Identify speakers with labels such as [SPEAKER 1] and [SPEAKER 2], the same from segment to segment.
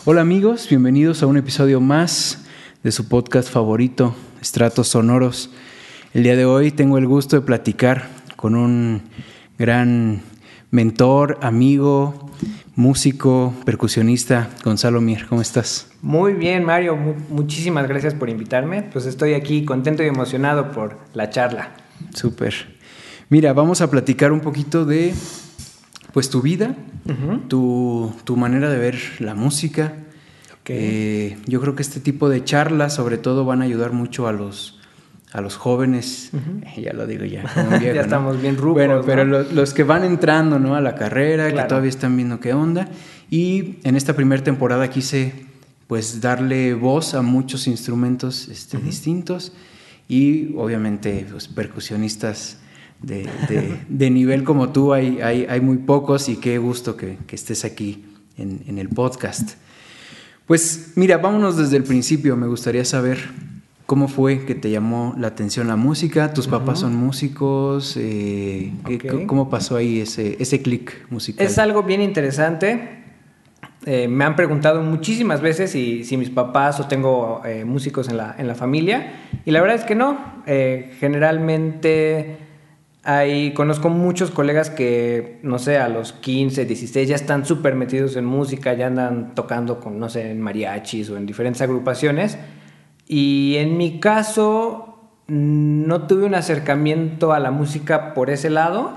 [SPEAKER 1] Hola amigos, bienvenidos a un episodio más de su podcast favorito, Estratos Sonoros. El día de hoy tengo el gusto de platicar con un gran mentor, amigo, músico, percusionista, Gonzalo Mier. ¿Cómo estás?
[SPEAKER 2] Muy bien, Mario. Muchísimas gracias por invitarme. Pues estoy aquí contento y emocionado por la charla.
[SPEAKER 1] Súper. Mira, vamos a platicar un poquito de pues tu vida, tu manera de ver la música.
[SPEAKER 2] Okay.
[SPEAKER 1] Yo creo que este tipo de charlas sobre todo van a ayudar mucho a los jóvenes. Ya lo digo ya, como un viejo,
[SPEAKER 2] ya estamos bien rucos.
[SPEAKER 1] Bueno, pero ¿no? los que van entrando, ¿no?, a la carrera,
[SPEAKER 2] claro,
[SPEAKER 1] que todavía están viendo qué onda. Y en esta primera temporada quise pues darle voz a muchos instrumentos distintos y obviamente pues, percusionistas de nivel como tú hay muy pocos, y qué gusto que estés aquí en el podcast. Pues mira, vámonos desde el principio. Me gustaría saber cómo fue que te llamó la atención la música. ¿Tus papás son músicos? ¿Cómo pasó ahí ese clic musical?
[SPEAKER 2] Es algo bien interesante. Me han preguntado muchísimas veces si mis papás o tengo músicos en la familia, y la verdad es que no. Generalmente conozco muchos colegas que, no sé, a los 15, 16 ya están súper metidos en música, ya andan tocando con, no sé, en mariachis o en diferentes agrupaciones. Y en mi caso no tuve un acercamiento a la música por ese lado,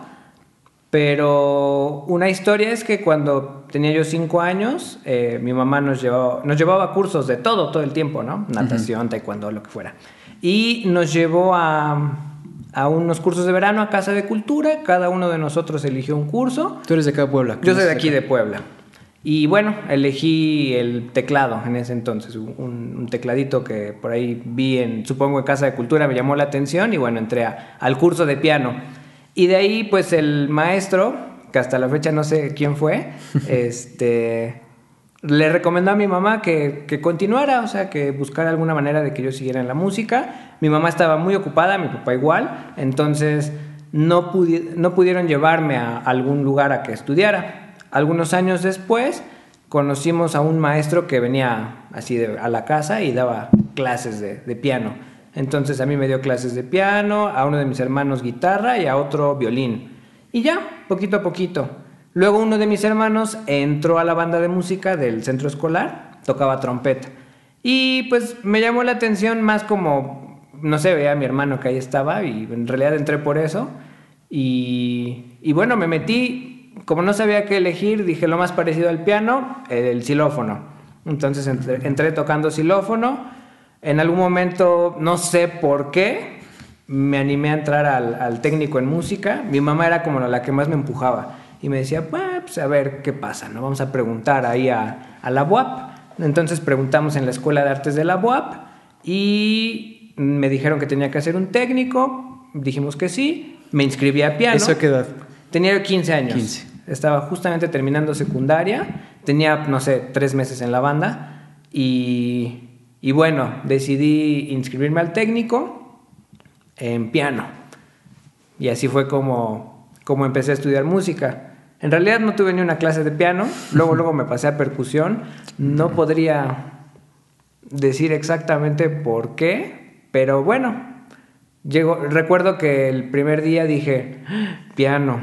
[SPEAKER 2] pero una historia es que cuando tenía yo 5 años, mi mamá nos llevaba a cursos de todo el tiempo, ¿no? Natación, taekwondo, lo que fuera. Y nos llevó a unos cursos de verano a Casa de Cultura. Cada uno de nosotros eligió un curso.
[SPEAKER 1] ¿Tú eres de acá de Puebla?
[SPEAKER 2] Yo soy de aquí de Puebla. Y bueno, elegí el teclado en ese entonces, un tecladito que por ahí vi supongo en Casa de Cultura, me llamó la atención y bueno, entré al curso de piano. Y de ahí pues el maestro, que hasta la fecha no sé quién fue, le recomendó a mi mamá que continuara, o sea, que buscara alguna manera de que yo siguiera en la música. Mi mamá estaba muy ocupada, mi papá igual, entonces no pudieron llevarme a algún lugar a que estudiara. Algunos años después conocimos a un maestro que venía así a la casa y daba clases de piano. Entonces a mí me dio clases de piano, a uno de mis hermanos guitarra y a otro violín. Y ya, poquito a poquito. Luego uno de mis hermanos entró a la banda de música del centro escolar, tocaba trompeta. Y pues me llamó la atención más como, no sé, veía a mi hermano que ahí estaba y en realidad entré por eso. Y bueno, me metí. Como no sabía qué elegir, dije lo más parecido al piano, el xilófono. Entonces entré tocando xilófono. En algún momento, no sé por qué, me animé a entrar al técnico en música. Mi mamá era como la que más me empujaba. Y me decía, pues a ver qué pasa, ¿no? Vamos a preguntar ahí a la UAP. Entonces preguntamos en la Escuela de Artes de la UAP y me dijeron que tenía que hacer un técnico. Dijimos que sí. Me inscribí a piano.
[SPEAKER 1] ¿Eso a qué edad?
[SPEAKER 2] Tenía 15 años.
[SPEAKER 1] 15.
[SPEAKER 2] Estaba justamente terminando secundaria. Tenía, no sé, 3 meses en la banda. Y bueno, decidí inscribirme al técnico en piano. Y así fue como empecé a estudiar música. En realidad no tuve ni una clase de piano. Luego me pasé a percusión. No podría decir exactamente por qué, pero bueno. Recuerdo que el primer día dije, piano.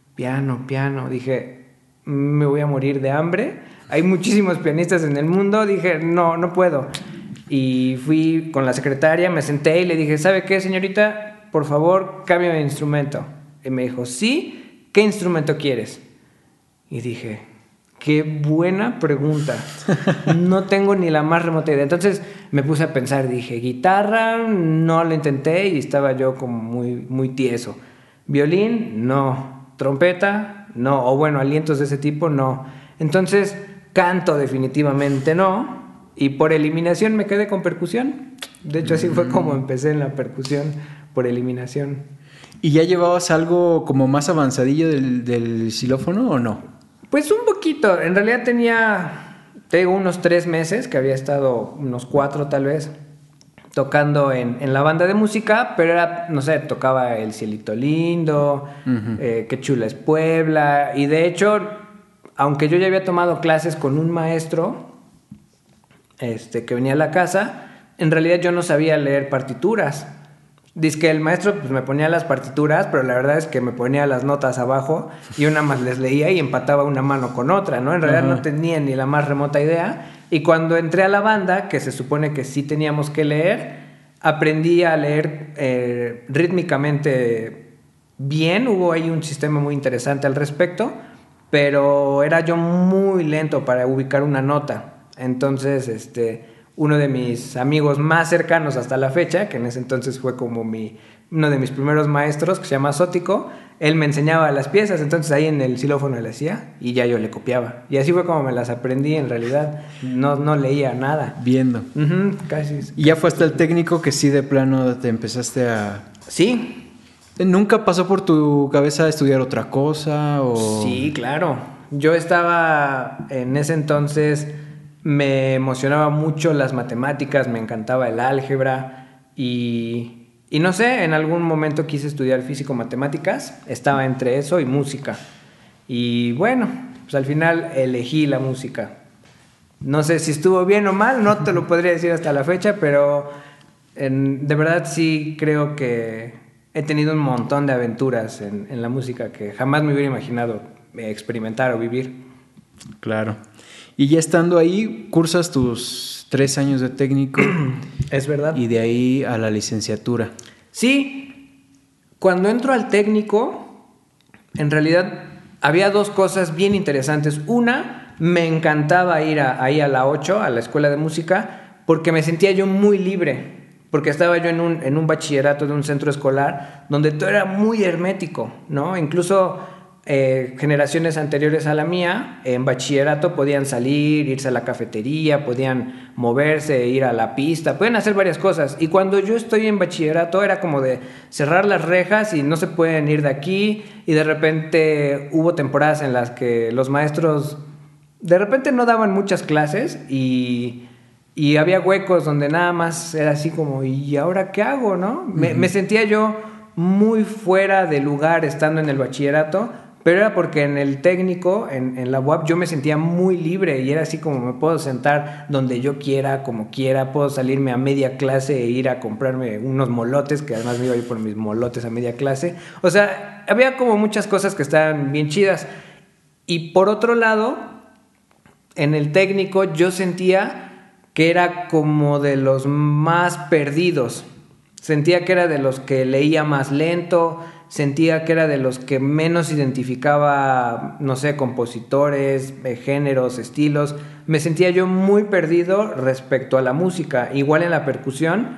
[SPEAKER 2] Dije, me voy a morir de hambre. Hay muchísimos pianistas en el mundo. Dije, no puedo. Y fui con la secretaria, me senté y le dije, ¿sabe qué, señorita? Por favor, cámbiame de instrumento. Y me dijo, ¿sí? ¿Qué instrumento quieres? Y dije, qué buena pregunta. No tengo ni la más remota idea. Entonces me puse a pensar, dije, guitarra, no lo intenté y estaba yo como muy tieso. Violín, no. Trompeta, no. O bueno, alientos de ese tipo, no. Entonces, canto definitivamente no. Y por eliminación me quedé con percusión. De hecho, así fue como empecé en la percusión, por eliminación.
[SPEAKER 1] ¿Y ya llevabas algo como más avanzadillo del xilófono o no?
[SPEAKER 2] Pues un poquito. En realidad tengo unos 3 meses, que había estado unos 4 tal vez, tocando en la banda de música, pero era, no sé, tocaba El Cielito Lindo, Qué Chula es Puebla, y de hecho, aunque yo ya había tomado clases con un maestro, que venía a la casa, en realidad yo no sabía leer partituras. Dice que el maestro pues me ponía las partituras, pero la verdad es que me ponía las notas abajo y una más les leía y empataba una mano con otra, ¿no? En realidad no tenía ni la más remota idea. Y cuando entré a la banda, que se supone que sí teníamos que leer, aprendí a leer rítmicamente bien. Hubo ahí un sistema muy interesante al respecto, pero era yo muy lento para ubicar una nota. Entonces, uno de mis amigos más cercanos hasta la fecha, que en ese entonces fue como uno de mis primeros maestros, que se llama Sótico, él me enseñaba las piezas, entonces ahí en el xilófono le hacía y ya yo le copiaba. Y así fue como me las aprendí en realidad, no leía nada.
[SPEAKER 1] Viendo.
[SPEAKER 2] Casi.
[SPEAKER 1] Y ya fue hasta el técnico que sí de plano te empezaste a...
[SPEAKER 2] Sí.
[SPEAKER 1] ¿Nunca pasó por tu cabeza estudiar otra cosa? O...
[SPEAKER 2] Sí, claro. Yo estaba en ese entonces... Me emocionaba mucho las matemáticas, me encantaba el álgebra y no sé, en algún momento quise estudiar físico-matemáticas, estaba entre eso y música. Y bueno, pues al final elegí la música. No sé si estuvo bien o mal, no te lo podría decir hasta la fecha, pero de verdad sí creo que he tenido un montón de aventuras en la música que jamás me hubiera imaginado experimentar o vivir.
[SPEAKER 1] Claro. Y ya estando ahí, cursas tus 3 años de técnico.
[SPEAKER 2] Es verdad.
[SPEAKER 1] Y de ahí a la licenciatura.
[SPEAKER 2] Sí, cuando entro al técnico, en realidad había 2 cosas bien interesantes. Una, me encantaba ir ahí a la 8, a la escuela de música, porque me sentía yo muy libre. Porque estaba yo en un bachillerato de un centro escolar donde todo era muy hermético, ¿no? Incluso... generaciones anteriores a la mía, en bachillerato podían salir, irse a la cafetería, podían moverse, ir a la pista, podían hacer varias cosas. Y cuando yo estoy en bachillerato era como de cerrar las rejas y no se pueden ir de aquí. Y de repente hubo temporadas en las que los maestros de repente no daban muchas clases y había huecos donde nada más era así como, ¿y ahora qué hago, no? Me sentía yo muy fuera de lugar estando en el bachillerato. Pero era porque en el técnico, en la UAP, yo me sentía muy libre y era así como me puedo sentar donde yo quiera, como quiera, puedo salirme a media clase e ir a comprarme unos molotes, que además me iba a ir por mis molotes a media clase. O sea, había como muchas cosas que estaban bien chidas. Y por otro lado, en el técnico yo sentía que era como de los más perdidos. Sentía que era de los que leía más lento. Sentía que era de los que menos identificaba, no sé, compositores, géneros, estilos. Me sentía yo muy perdido respecto a la música. Igual en la percusión,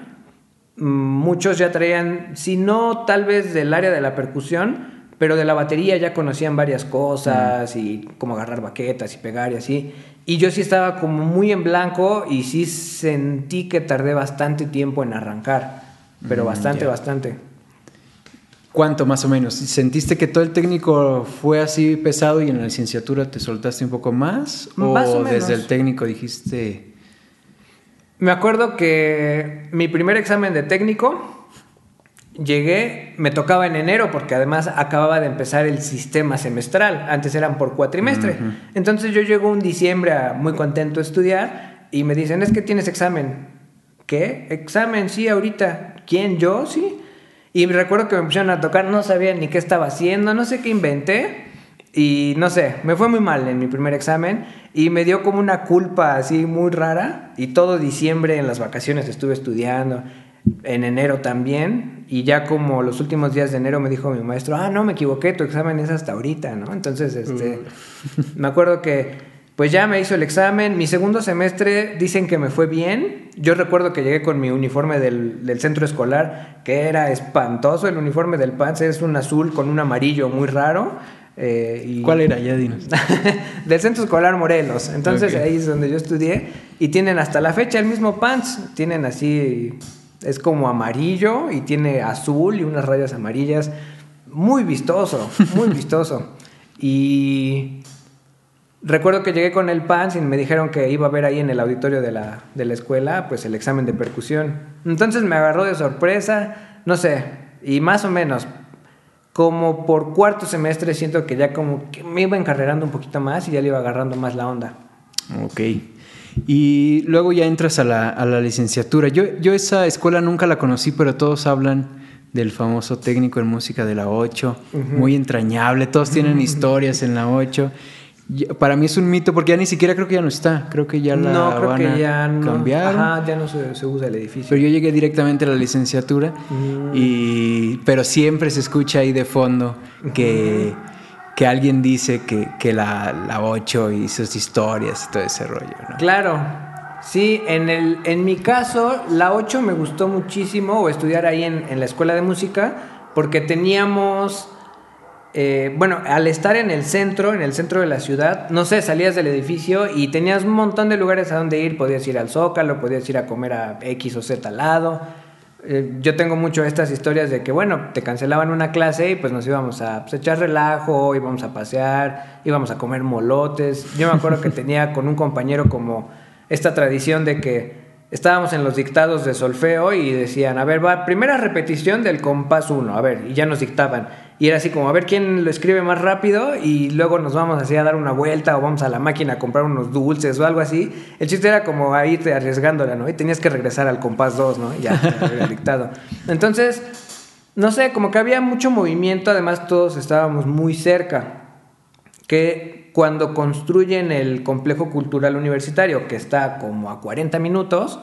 [SPEAKER 2] muchos ya traían, si no tal vez del área de la percusión, pero de la batería ya conocían varias cosas y cómo agarrar baquetas y pegar y así. Y yo sí estaba como muy en blanco y sí sentí que tardé bastante tiempo en arrancar, pero bastante.
[SPEAKER 1] ¿Cuánto más o menos? ¿Sentiste que todo el técnico fue así pesado y en la licenciatura te soltaste un poco más?
[SPEAKER 2] Más o menos.
[SPEAKER 1] Desde el técnico dijiste...?
[SPEAKER 2] Me acuerdo que mi primer examen de técnico, llegué, me tocaba en enero porque además acababa de empezar el sistema semestral. Antes eran por cuatrimestre. Entonces yo llego un diciembre muy contento a estudiar y me dicen, es que tienes examen. ¿Qué? ¿Examen? Sí, ahorita. ¿Quién? ¿Yo? Sí. Y recuerdo que me pusieron a tocar, no sabía ni qué estaba haciendo, no sé qué inventé. Y no sé, me fue muy mal en mi primer examen y me dio como una culpa así muy rara. Y todo diciembre en las vacaciones estuve estudiando, en enero también. Y ya como los últimos días de enero me dijo mi maestro, no, me equivoqué, tu examen es hasta ahorita, ¿no? Entonces, me acuerdo que pues ya me hizo el examen. Mi segundo semestre dicen que me fue bien. Yo recuerdo que llegué con mi uniforme del centro escolar, que era espantoso. El uniforme del PANS es un azul con un amarillo muy raro.
[SPEAKER 1] ¿Cuál era? Ya dinos.
[SPEAKER 2] Del centro escolar Morelos. Entonces ahí es donde yo estudié. Y tienen hasta la fecha el mismo PANS. Tienen así, es como amarillo y tiene azul y unas rayas amarillas. Muy vistoso, muy vistoso. Y... recuerdo que llegué con el PANS y me dijeron que iba a haber ahí en el auditorio de la escuela pues el examen de percusión. Entonces me agarró de sorpresa, no sé, y más o menos como por cuarto semestre siento que ya como que me iba encarrerando un poquito más y ya le iba agarrando más la onda.
[SPEAKER 1] Ok. Y luego ya entras a la licenciatura. Yo esa escuela nunca la conocí, pero todos hablan del famoso técnico en música de la 8, muy entrañable, todos tienen historias en la 8. Para mí es un mito porque ya ni siquiera creo que ya no está, creo que ya la
[SPEAKER 2] creo
[SPEAKER 1] van
[SPEAKER 2] que
[SPEAKER 1] a
[SPEAKER 2] ya no,
[SPEAKER 1] cambiar.
[SPEAKER 2] ajá, ya no se usa el edificio.
[SPEAKER 1] Pero yo llegué directamente a la licenciatura, pero siempre se escucha ahí de fondo que alguien dice que la 8 y sus historias y todo ese rollo, ¿no?
[SPEAKER 2] Claro, sí, en mi caso, la 8 me gustó muchísimo, o estudiar ahí en la escuela de música, porque teníamos... al estar en el centro de la ciudad, no sé, salías del edificio y tenías un montón de lugares a donde ir. Podías ir al Zócalo, podías ir a comer a X o Z lado. Yo tengo mucho estas historias de que, te cancelaban una clase y pues nos íbamos a echar relajo, íbamos a pasear, íbamos a comer molotes. Yo me acuerdo que tenía con un compañero como esta tradición de que estábamos en los dictados de solfeo y decían, a ver, va, primera repetición del compás 1, a ver, y ya nos dictaban. Y era así como, a ver quién lo escribe más rápido y luego nos vamos así a dar una vuelta o vamos a la máquina a comprar unos dulces o algo así. El chiste era como a irte arriesgándola, ¿no? Y tenías que regresar al compás 2, ¿no? Y ya, el dictado. Entonces, no sé, como que había mucho movimiento, además todos estábamos muy cerca. Que cuando construyen el complejo cultural universitario, que está como a 40 minutos,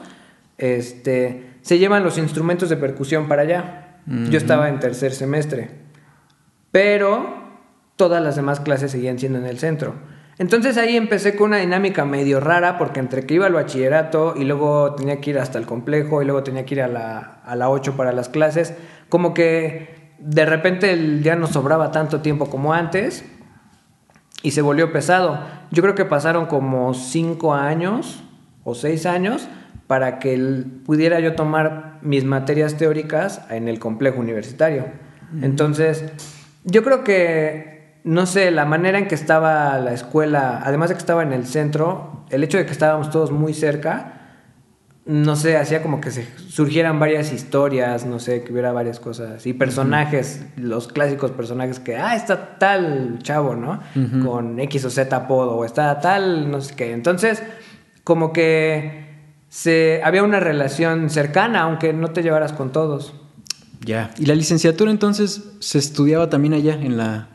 [SPEAKER 2] se llevan los instrumentos de percusión para allá. Yo estaba en tercer semestre. Pero todas las demás clases seguían siendo en el centro. Entonces ahí empecé con una dinámica medio rara, porque entre que iba al bachillerato y luego tenía que ir hasta el complejo y luego tenía que ir a la 8 para las clases, como que de repente ya no sobraba tanto tiempo como antes y se volvió pesado. Yo creo que pasaron como 5 años o 6 años para que pudiera yo tomar mis materias teóricas en el complejo universitario. Entonces... yo creo que, no sé, la manera en que estaba la escuela, además de que estaba en el centro, el hecho de que estábamos todos muy cerca, no sé, hacía como que se surgieran varias historias, no sé, que hubiera varias cosas y personajes, los clásicos personajes que, está tal chavo, ¿no? Con X o Z apodo, o está tal, no sé qué. Entonces, como que había una relación cercana, aunque no te llevaras con todos.
[SPEAKER 1] Ya. ¿Y la licenciatura entonces se estudiaba también allá en la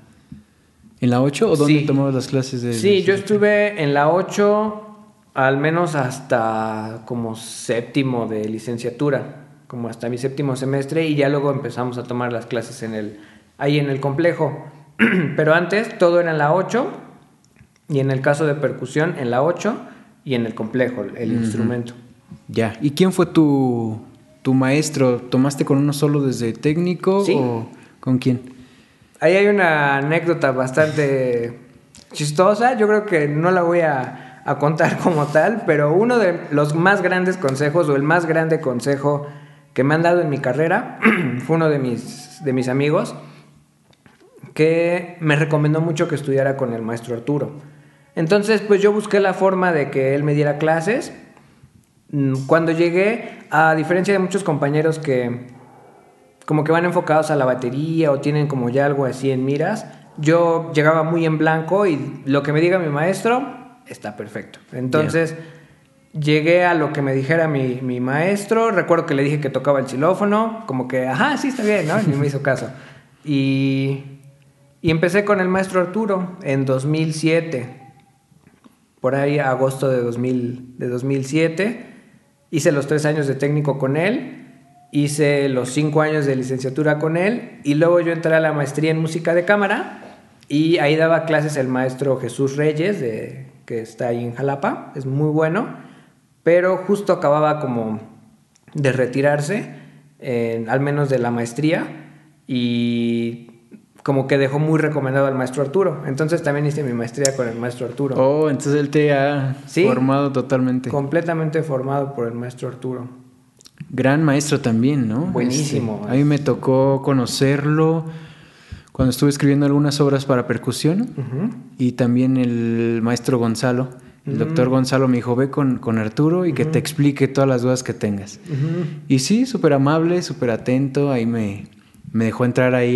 [SPEAKER 1] 8 o dónde tomabas las clases de
[SPEAKER 2] Sí, yo estuve en la 8 al menos hasta como séptimo de licenciatura, como hasta mi séptimo semestre, y ya luego empezamos a tomar las clases ahí en el complejo. Pero antes todo era en la 8 y en el caso de percusión en la 8 y en el complejo, el instrumento.
[SPEAKER 1] Ya. ¿Y quién fue tu maestro? ¿Tomaste con uno solo desde técnico o con quién?
[SPEAKER 2] Ahí hay una anécdota bastante chistosa. Yo creo que no la voy a contar como tal, pero uno de los más grandes consejos, o el más grande consejo que me han dado en mi carrera, fue uno de mis amigos que me recomendó mucho que estudiara con el maestro Arturo. Entonces, pues yo busqué la forma de que él me diera clases. Cuando llegué, a diferencia de muchos compañeros que como que van enfocados a la batería o tienen como ya algo así en miras, yo llegaba muy en blanco y lo que me diga mi maestro está perfecto. Entonces llegué a lo que me dijera mi maestro. Recuerdo que le dije que tocaba el xilófono, como que, sí, está bien, ¿no? Y me hizo caso. Y empecé con el maestro Arturo en 2007, por ahí agosto de 2007. Hice los 3 años de técnico con él, hice los 5 años de licenciatura con él, y luego yo entré a la maestría en música de cámara, y ahí daba clases el maestro Jesús Reyes, que está ahí en Jalapa. Es muy bueno, pero justo acababa como de retirarse, al menos de la maestría, y como que dejó muy recomendado al maestro Arturo. Entonces también hice mi maestría con el maestro Arturo.
[SPEAKER 1] Oh, entonces él te ha formado totalmente.
[SPEAKER 2] Completamente formado por el maestro Arturo.
[SPEAKER 1] Gran maestro también, ¿no?
[SPEAKER 2] Buenísimo.
[SPEAKER 1] A mí me tocó conocerlo cuando estuve escribiendo algunas obras para percusión. Y también el maestro Gonzalo. El doctor Gonzalo me dijo, ve con Arturo y que te explique todas las dudas que tengas. Y sí, súper amable, súper atento. Ahí me dejó entrar ahí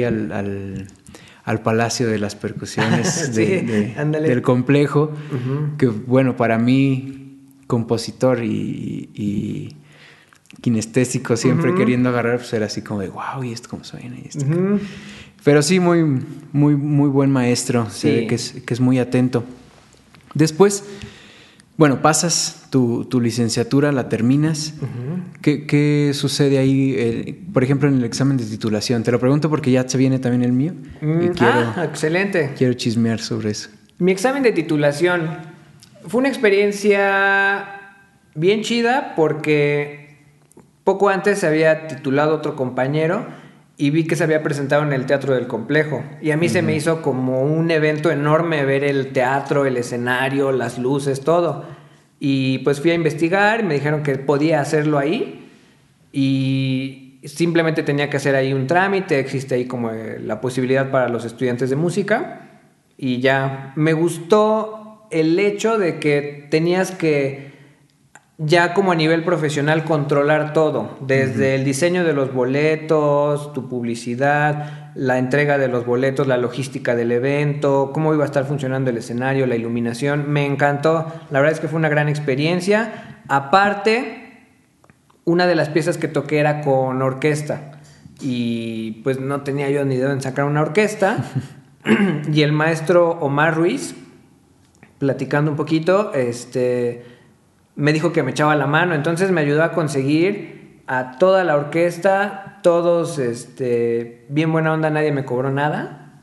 [SPEAKER 1] al Palacio de las Percusiones del complejo, que bueno, para mí compositor y kinestésico, siempre queriendo agarrar, pues era así como de wow, ¿y esto cómo suena? ¿Y esto? Pero sí, muy, muy, muy buen maestro,
[SPEAKER 2] Sí.
[SPEAKER 1] se ve que es muy atento. Después, bueno, pasas tu licenciatura, la terminas. ¿Qué sucede ahí, por ejemplo, en el examen de titulación? Te lo pregunto porque ya se viene también el mío y
[SPEAKER 2] excelente.
[SPEAKER 1] quiero chismear sobre eso.
[SPEAKER 2] Mi examen de titulación fue una experiencia bien chida porque poco antes se había titulado otro compañero y vi que se había presentado en el Teatro del Complejo. Y a mí se me hizo como un evento enorme ver el teatro, el escenario, las luces, todo. Y pues fui a investigar, me dijeron que podía hacerlo ahí y simplemente tenía que hacer ahí un trámite, existe ahí como la posibilidad para los estudiantes de música. Y ya me gustó el hecho de que tenías que ya como a nivel profesional controlar todo, desde el diseño de los boletos, tu publicidad, la entrega de los boletos, la logística del evento, cómo iba a estar funcionando el escenario, la iluminación. Me encantó, la verdad es que fue una gran experiencia. Aparte, una de las piezas que toqué era con orquesta y pues no tenía yo ni idea en sacar una orquesta. Y el maestro Omar Ruiz, platicando un poquito, me dijo que me echaba la mano, entonces me ayudó a conseguir a toda la orquesta, todos bien buena onda, nadie me cobró nada,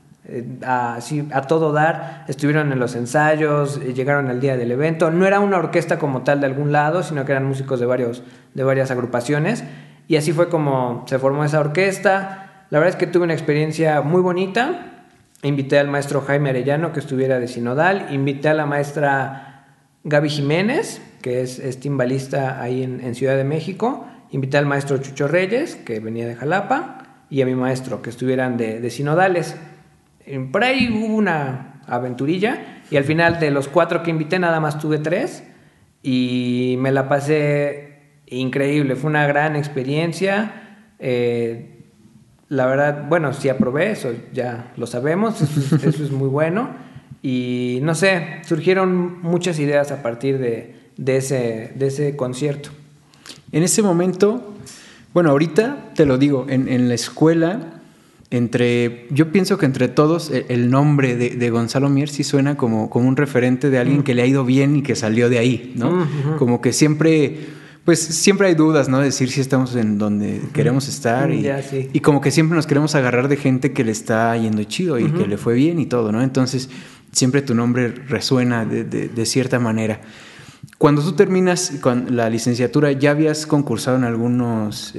[SPEAKER 2] a todo dar, estuvieron en los ensayos, llegaron al día del evento. No era una orquesta como tal de algún lado, sino que eran músicos de varias agrupaciones, y así fue como se formó esa orquesta. La verdad es que tuve una experiencia muy bonita. Invité al maestro Jaime Arellano que estuviera de sinodal, invité a la maestra Gaby Jiménez, que es timbalista ahí en Ciudad de México, invité al maestro Chucho Reyes, que venía de Jalapa, y a mi maestro, que estuvieran de sinodales. Por ahí hubo una aventurilla, y al final de los 4 que invité, nada más tuve 3, y me la pasé increíble, fue una gran experiencia. La verdad, bueno, sí aprobé, eso ya lo sabemos, eso es muy bueno. Y no sé, surgieron muchas ideas a partir de ese concierto.
[SPEAKER 1] En ese momento, bueno, ahorita te lo digo, en la escuela, yo pienso que entre todos el nombre de Gonzalo Mier sí suena como un referente de alguien que le ha ido bien y que salió de ahí, ¿no? Como que siempre hay dudas, ¿no? De decir si estamos en donde queremos estar y como que siempre nos queremos agarrar de gente que le está yendo chido y que le fue bien y todo, ¿no? Entonces siempre tu nombre resuena de cierta manera. Cuando tú terminas con la licenciatura, ¿ya habías concursado en algunos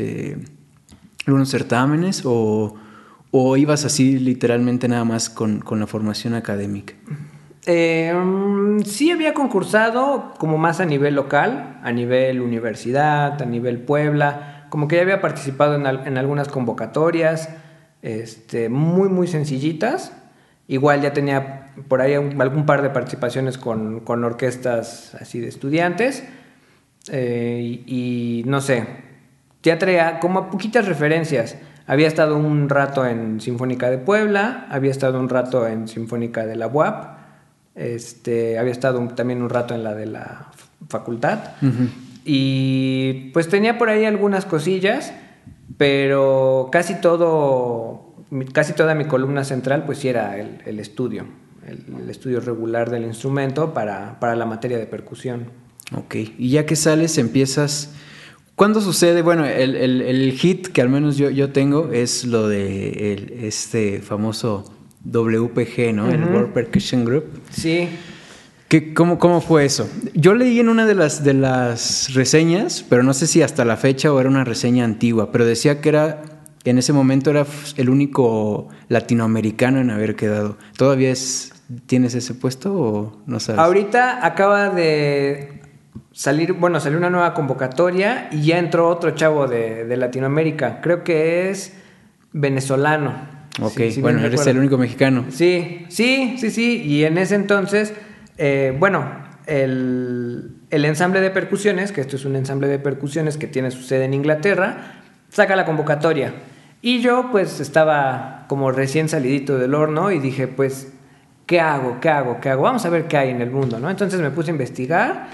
[SPEAKER 1] certámenes o ibas así literalmente nada más con la formación académica?
[SPEAKER 2] Sí había concursado como más a nivel local, a nivel universidad, a nivel Puebla, como que ya había participado en algunas convocatorias, muy muy sencillitas. Igual ya tenía por ahí algún par de participaciones con orquestas así de estudiantes, y no sé, ya traía como poquitas referencias. Había estado un rato en Sinfónica de Puebla, había estado un rato en Sinfónica de la UAP, había estado también un rato en la de la facultad. Y pues tenía por ahí algunas cosillas, pero casi toda mi columna central pues sí era el estudio, el estudio regular del instrumento para la materia de percusión.
[SPEAKER 1] Ok, y ya que sales empiezas... ¿Cuándo sucede? Bueno, el hit que al menos yo tengo es lo de este famoso WPG, ¿no? El World Percussion Group.
[SPEAKER 2] Sí.
[SPEAKER 1] ¿Cómo fue eso? Yo leí en una de las reseñas, pero no sé si hasta la fecha o era una reseña antigua, pero decía que en ese momento era el único latinoamericano en haber quedado. ¿Todavía tienes ese puesto o no sabes?
[SPEAKER 2] Ahorita acaba de salió una nueva convocatoria y ya entró otro chavo de Latinoamérica. Creo que es venezolano.
[SPEAKER 1] Ok, sí, bueno, eres el único mexicano.
[SPEAKER 2] Sí. Y en ese entonces, el ensamble de percusiones, que esto es un ensamble de percusiones que tiene su sede en Inglaterra, saca la convocatoria. Y yo pues estaba como recién salidito del horno y dije, pues, ¿qué hago? Vamos a ver qué hay en el mundo, ¿no? Entonces me puse a investigar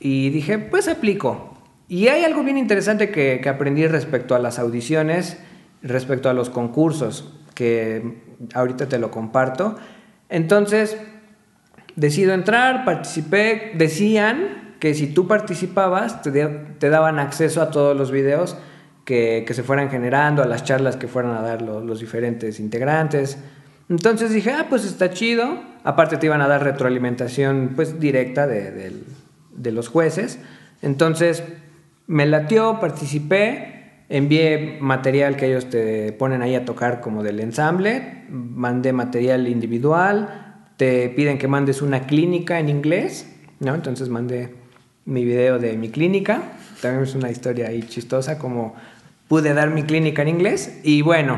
[SPEAKER 2] y dije, pues aplico. Y hay algo bien interesante que aprendí respecto a las audiciones, respecto a los concursos, que ahorita te lo comparto. Entonces, decido entrar, participé, decían que si tú participabas te daban acceso a todos los videos que se fueran generando, a las charlas que fueran a dar los diferentes integrantes. Entonces dije, pues está chido. Aparte te iban a dar retroalimentación pues directa de los jueces. Entonces me latió, participé, envié material que ellos te ponen ahí a tocar como del ensamble, mandé material individual, te piden que mandes una clínica en inglés, ¿no? Entonces mandé mi video de mi clínica. También es una historia ahí chistosa, como pude dar mi clínica en inglés. Y bueno,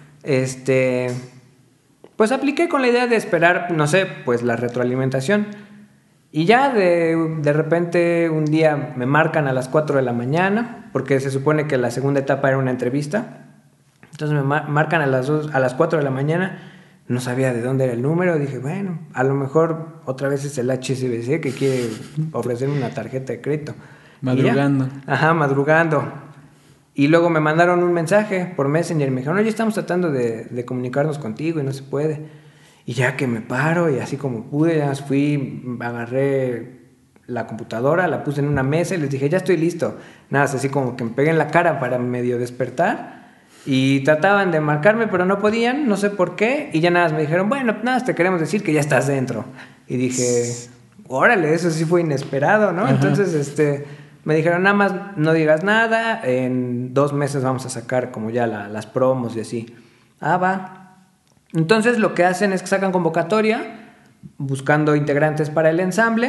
[SPEAKER 2] pues apliqué con la idea de esperar, no sé, pues la retroalimentación. Y ya de repente un día me marcan a las 4 de la mañana, porque se supone que la segunda etapa era una entrevista. Entonces me marcan a las 4 de la mañana. No sabía de dónde era el número. Dije, bueno, a lo mejor otra vez es el HSBC que quiere ofrecerme una tarjeta de crédito.
[SPEAKER 1] Madrugando.
[SPEAKER 2] Ajá, madrugando. Y luego me mandaron un mensaje por Messenger y me dijeron, oye, estamos tratando de comunicarnos contigo y no se puede. Y ya que me paro y así como pude, ya fui, agarré la computadora, la puse en una mesa y les dije, ya estoy listo. Nada, así como que me pegué en la cara para medio despertar. Y trataban de marcarme, pero no podían, no sé por qué. Y ya nada, me dijeron, bueno, nada, te queremos decir que ya estás dentro. Y dije, órale, eso sí fue inesperado, ¿no? Ajá. Entonces, me dijeron, nada más no digas nada, en 2 meses vamos a sacar como ya las promos y así. Va. Entonces lo que hacen es que sacan convocatoria buscando integrantes para el ensamble.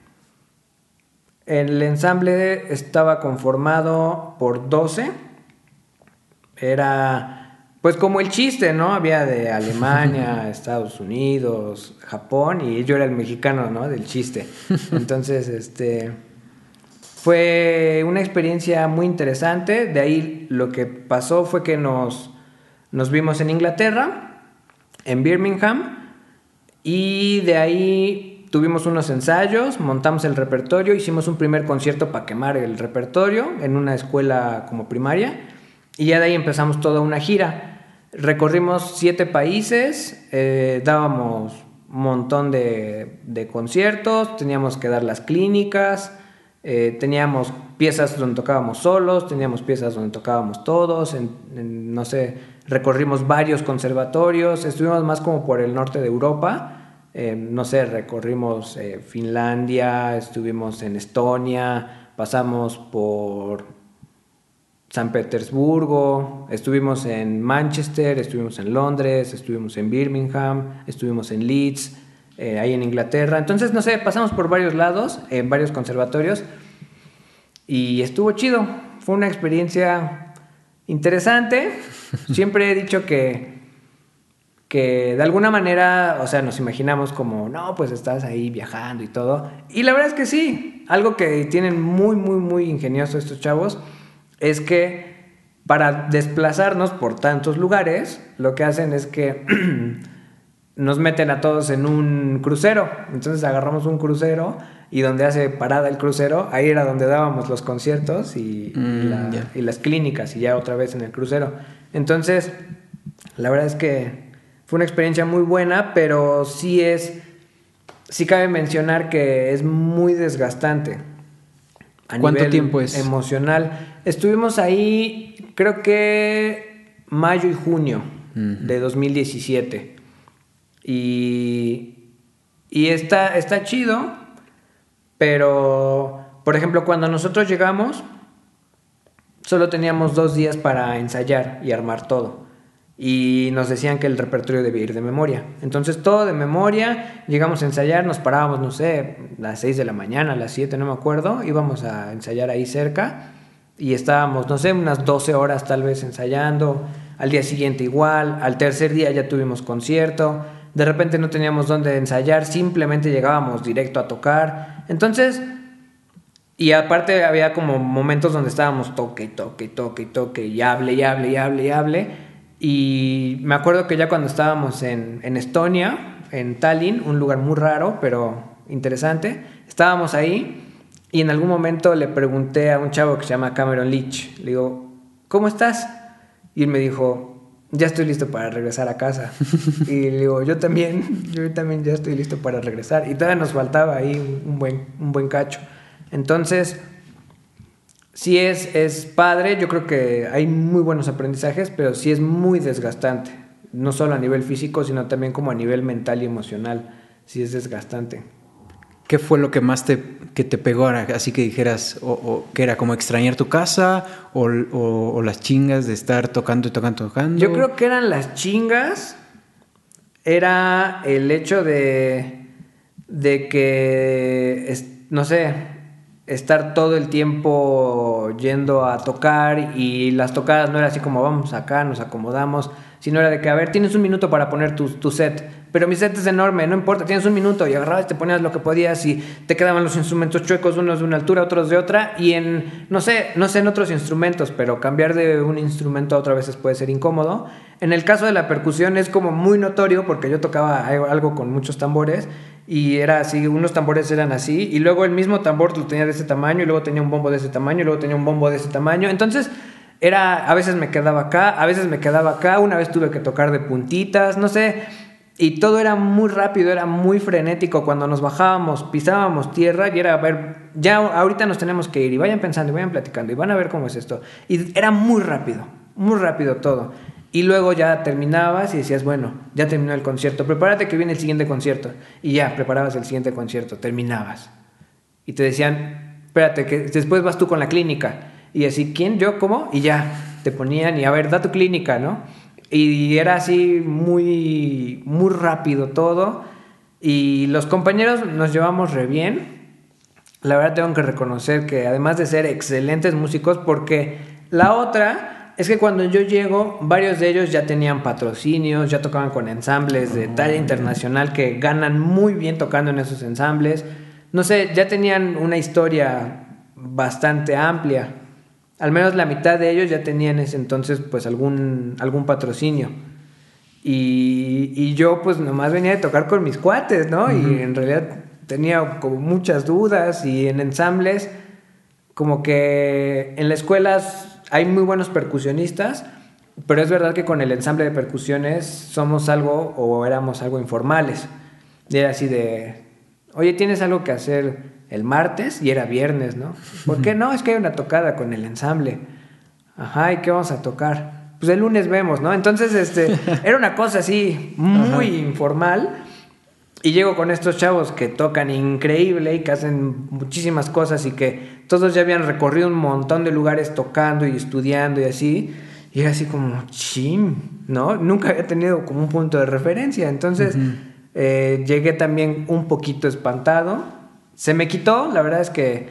[SPEAKER 2] El ensamble estaba conformado por 12. Era pues como el chiste, ¿no? Había de Alemania, Estados Unidos, Japón, y yo era el mexicano, ¿no? Del chiste. Entonces, fue una experiencia muy interesante. De ahí lo que pasó fue que nos vimos en Inglaterra, en Birmingham, y de ahí tuvimos unos ensayos, montamos el repertorio, hicimos un primer concierto para quemar el repertorio en una escuela como primaria, y ya de ahí empezamos toda una gira. Recorrimos 7 países, dábamos un montón de conciertos, teníamos que dar las clínicas, teníamos piezas donde tocábamos solos, teníamos piezas donde tocábamos todos, no sé, recorrimos varios conservatorios, estuvimos más como por el norte de Europa, no sé, recorrimos Finlandia, estuvimos en Estonia, pasamos por San Petersburgo, estuvimos en Manchester, estuvimos en Londres, estuvimos en Birmingham, estuvimos en Leeds, ahí en Inglaterra. Entonces, no sé, pasamos por varios lados, en varios conservatorios, y estuvo chido. Fue una experiencia interesante. Siempre he dicho que de alguna manera, o sea, nos imaginamos como, no, pues estás ahí viajando y todo. Y la verdad es que sí. Algo que tienen muy, muy, muy ingenioso estos chavos es que para desplazarnos por tantos lugares, lo que hacen es que nos meten a todos en un crucero. Entonces agarramos un crucero y donde hace parada el crucero, ahí era donde dábamos los conciertos y las clínicas, y ya otra vez en el crucero. Entonces, la verdad es que fue una experiencia muy buena, pero sí cabe mencionar que es muy desgastante.
[SPEAKER 1] ¿Cuánto tiempo es?
[SPEAKER 2] Emocional. Estuvimos ahí, creo que mayo y junio de 2017. Y está chido, pero, por ejemplo, cuando nosotros llegamos, solo teníamos 2 días para ensayar y armar todo. Y nos decían que el repertorio debía ir de memoria. Entonces, todo de memoria. Llegamos a ensayar, nos parábamos, no sé, a las 6 de la mañana, a las 7, no me acuerdo. Íbamos a ensayar ahí cerca y estábamos, no sé, unas 12 horas tal vez ensayando. Al día siguiente igual. Al tercer día ya tuvimos concierto. De repente no teníamos dónde ensayar, simplemente llegábamos directo a tocar. Entonces, y aparte había como momentos donde estábamos toque, y hable. Y me acuerdo que ya cuando estábamos en Estonia, en Tallinn, un lugar muy raro, pero interesante, estábamos ahí Y en algún momento le pregunté a un chavo que se llama Cameron Leach, le digo, ¿cómo estás? Y él me dijo, ya estoy listo para regresar a casa. Y le digo, yo también ya estoy listo para regresar. Y todavía nos faltaba ahí un buen cacho. Entonces, sí es padre, yo creo que hay muy buenos aprendizajes, pero sí es muy desgastante. No solo a nivel físico, sino también como a nivel mental y emocional. Sí es desgastante.
[SPEAKER 1] ¿Qué fue lo que más te pegó ahora? Así que dijeras, o que era como extrañar tu casa, o las chingas de estar tocando y tocando.
[SPEAKER 2] Yo creo que eran las chingas, era el hecho de que, no sé, estar todo el tiempo yendo a tocar, y las tocadas no era así como vamos acá, nos acomodamos, sino era de que, a ver, tienes un minuto para poner tu set, pero mi set es enorme, no importa, tienes un minuto, y agarrabas y te ponías lo que podías, y te quedaban los instrumentos chuecos, unos de una altura, otros de otra, y no sé en otros instrumentos, pero cambiar de un instrumento a otro a veces puede ser incómodo. En el caso de la percusión es como muy notorio, porque yo tocaba algo con muchos tambores, y era así, unos tambores eran así, y luego el mismo tambor lo tenía de ese tamaño, y luego tenía un bombo de ese tamaño, y luego tenía un bombo de ese tamaño, entonces a veces me quedaba acá, a veces me quedaba acá, una vez tuve que tocar de puntitas, no sé, y todo era muy rápido, era muy frenético. Cuando nos bajábamos, pisábamos tierra y era, a ver, ya ahorita nos tenemos que ir, y vayan pensando y vayan platicando y van a ver cómo es esto, y era muy rápido todo. Y luego ya terminabas y decías, bueno, ya terminó el concierto, prepárate que viene el siguiente concierto, y ya preparabas el siguiente concierto, terminabas y te decían, espérate que después vas tú con la clínica. Y así, ¿quién? ¿Yo? ¿Cómo? Y ya, te ponían y a ver, da tu clínica, ¿no? Y era así muy, muy rápido todo. Y los compañeros nos llevamos re bien. La verdad tengo que reconocer que además de ser excelentes músicos, porque la otra es que cuando yo llego, varios de ellos ya tenían patrocinios, ya tocaban con ensambles de talla internacional que ganan muy bien tocando en esos ensambles. No sé, ya tenían una historia bastante amplia. Al menos la mitad de ellos ya tenían en ese entonces pues algún patrocinio. Y yo pues nomás venía de tocar con mis cuates, ¿no? Uh-huh. Y en realidad tenía como muchas dudas, y en ensambles, como que en las escuelas hay muy buenos percusionistas, pero es verdad que con el ensamble de percusiones somos algo, o éramos algo informales. Y era así de, oye, ¿tienes algo que hacer el martes? Y era viernes, ¿no? ¿Por qué no? Es que hay una tocada con el ensamble. Ajá, ¿y qué vamos a tocar? Pues el lunes vemos, ¿no? Entonces, era una cosa así muy informal. Y llego con estos chavos que tocan increíble y que hacen muchísimas cosas, y que todos ya habían recorrido un montón de lugares tocando y estudiando y así. Y era así como, chin, ¿no? Nunca había tenido como un punto de referencia. Entonces, llegué también un poquito espantado. Se me quitó, la verdad es que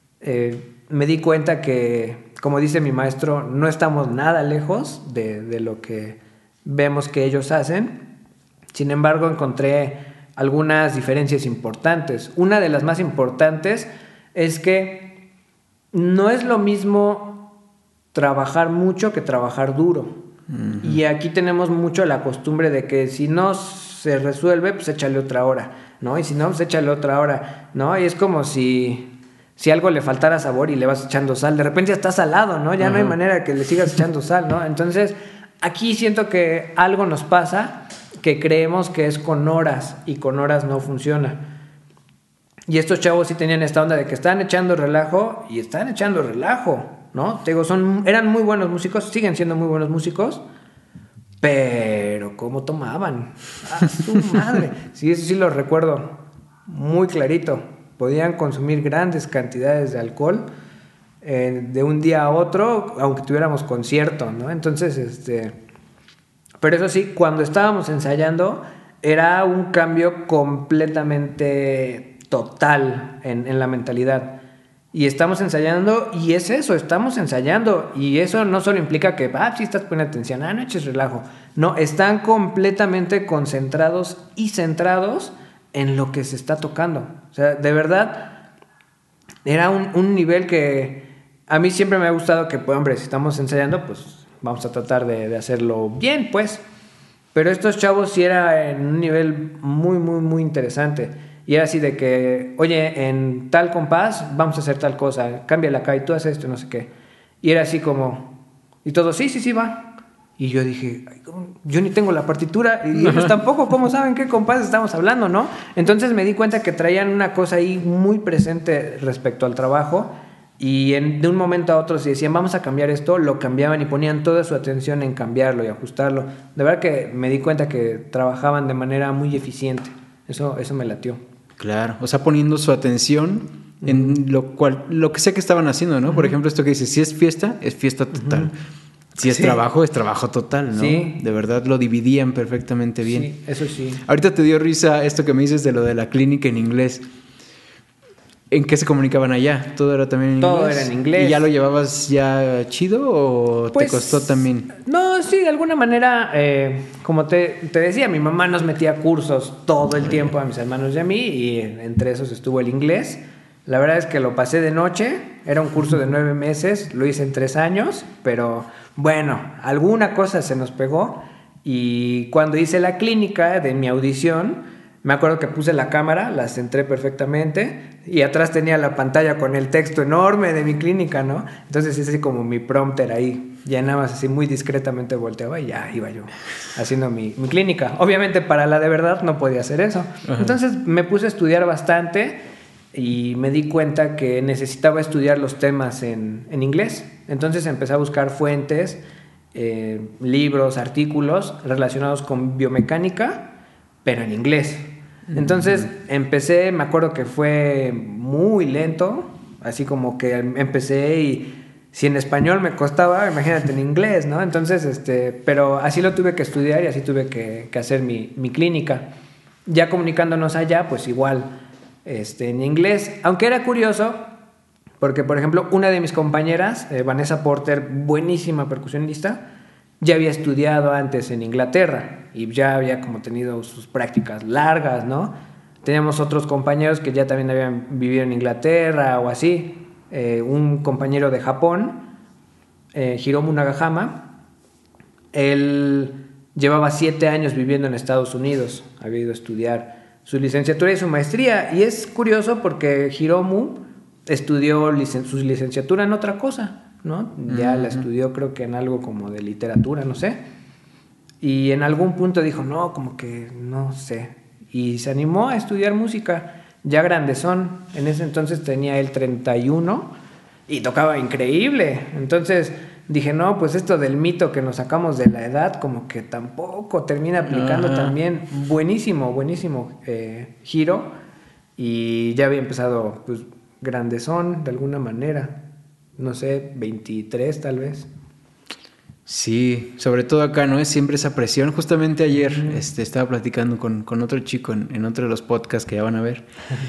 [SPEAKER 2] me di cuenta que, como dice mi maestro, no estamos nada lejos de lo que vemos que ellos hacen. Sin embargo, encontré algunas diferencias importantes. Una de las más importantes es que no es lo mismo trabajar mucho que trabajar duro. Uh-huh. Y aquí tenemos mucho la costumbre de que si no se resuelve, pues échale otra hora, ¿no? Y si no, pues échale otra hora, ¿no? Y es como si algo le faltara sabor y le vas echando sal, de repente ya está salado, ¿no? Ya uh-huh. No hay manera de que le sigas echando sal, ¿no? Entonces, aquí siento que algo nos pasa, que creemos que es con horas, y con horas no funciona. Y estos chavos sí tenían esta onda de que están echando relajo, y están echando relajo, ¿no? Te digo, eran muy buenos músicos, siguen siendo muy buenos músicos, pero ¿cómo tomaban? ¡A su madre! Sí, eso sí lo recuerdo muy clarito. Podían consumir grandes cantidades de alcohol de un día a otro, aunque tuviéramos concierto, ¿no? Entonces, pero eso sí, cuando estábamos ensayando, era un cambio completamente total en la mentalidad. Y estamos ensayando, y es eso, estamos ensayando. Y eso no solo implica que, sí estás poniendo atención, no eches relajo. No, están completamente concentrados y centrados en lo que se está tocando. O sea, de verdad, era un nivel que a mí siempre me ha gustado, que, pues, hombre, si estamos ensayando, pues vamos a tratar de hacerlo bien, pues. Pero estos chavos sí era en un nivel muy, muy, muy interesante. Y era así de que, oye, en tal compás vamos a hacer tal cosa, cámbiala acá y tú haces esto, no sé qué. Y era así como, y todo, sí, va. Y yo dije, ay, yo ni tengo la partitura y ellos tampoco, ¿cómo saben qué compás estamos hablando, no? Entonces me di cuenta que traían una cosa ahí muy presente respecto al trabajo y de un momento a otro si decían, vamos a cambiar esto, lo cambiaban y ponían toda su atención en cambiarlo y ajustarlo. De verdad que me di cuenta que trabajaban de manera muy eficiente. Eso me latió.
[SPEAKER 1] Claro, o sea, poniendo su atención en lo que sea que estaban haciendo, ¿no? Por ejemplo, esto que dices, si es fiesta total. Si es trabajo total, ¿no?
[SPEAKER 2] Sí.
[SPEAKER 1] De verdad lo dividían perfectamente bien.
[SPEAKER 2] Sí, eso sí.
[SPEAKER 1] Ahorita te dio risa esto que me dices de lo de la clínica en inglés. ¿En qué se comunicaban allá? ¿Todo era también en inglés?
[SPEAKER 2] Todo era en inglés.
[SPEAKER 1] ¿Y ya lo llevabas ya chido o
[SPEAKER 2] pues,
[SPEAKER 1] te costó también?
[SPEAKER 2] No, sí, de alguna manera, como te decía, mi mamá nos metía cursos todo el tiempo a mis hermanos y a mí, y entre esos estuvo el inglés. La verdad es que lo pasé de noche, era un curso de 9 meses, lo hice en 3 años, pero bueno, alguna cosa se nos pegó, y cuando hice la clínica de mi audición, me acuerdo que puse la cámara, la centré perfectamente y atrás tenía la pantalla con el texto enorme de mi clínica, ¿no? Entonces es así como mi prompter ahí, ya nada más así muy discretamente volteaba y ya iba yo haciendo mi clínica. Obviamente para la de verdad no podía hacer eso. Ajá. Entonces me puse a estudiar bastante y me di cuenta que necesitaba estudiar los temas en inglés. Entonces empecé a buscar fuentes, libros, artículos relacionados con biomecánica, pero en inglés. Entonces empecé, me acuerdo que fue muy lento, así como que empecé y si en español me costaba, imagínate en inglés, ¿no? Entonces, pero así lo tuve que estudiar y así tuve que hacer mi clínica. Ya comunicándonos allá, pues igual, en inglés, aunque era curioso, porque por ejemplo, una de mis compañeras, Vanessa Porter, buenísima percusionista, ya había estudiado antes en Inglaterra y ya había como tenido sus prácticas largas, ¿no? Teníamos otros compañeros que ya también habían vivido en Inglaterra o así. Un compañero de Japón, Hiromu Nagahama, él llevaba 7 años viviendo en Estados Unidos, había ido a estudiar su licenciatura y su maestría. Y es curioso porque Hiromu estudió su licenciatura en otra cosa, ¿no? Ya la estudió creo que en algo como de literatura, no sé. Y en algún punto dijo, no, como que no sé. Y se animó a estudiar música, ya grandezón. En ese entonces tenía él 31 y tocaba increíble. Entonces dije, no, pues esto del mito que nos sacamos de la edad como que tampoco termina aplicando también. Buenísimo, Hiro. Y ya había empezado, pues, grandezón de alguna manera. No sé, 23 tal vez.
[SPEAKER 1] Sí, sobre todo acá, ¿no? Es siempre esa presión. Justamente ayer estaba platicando con otro chico en otro de los podcasts que ya van a ver.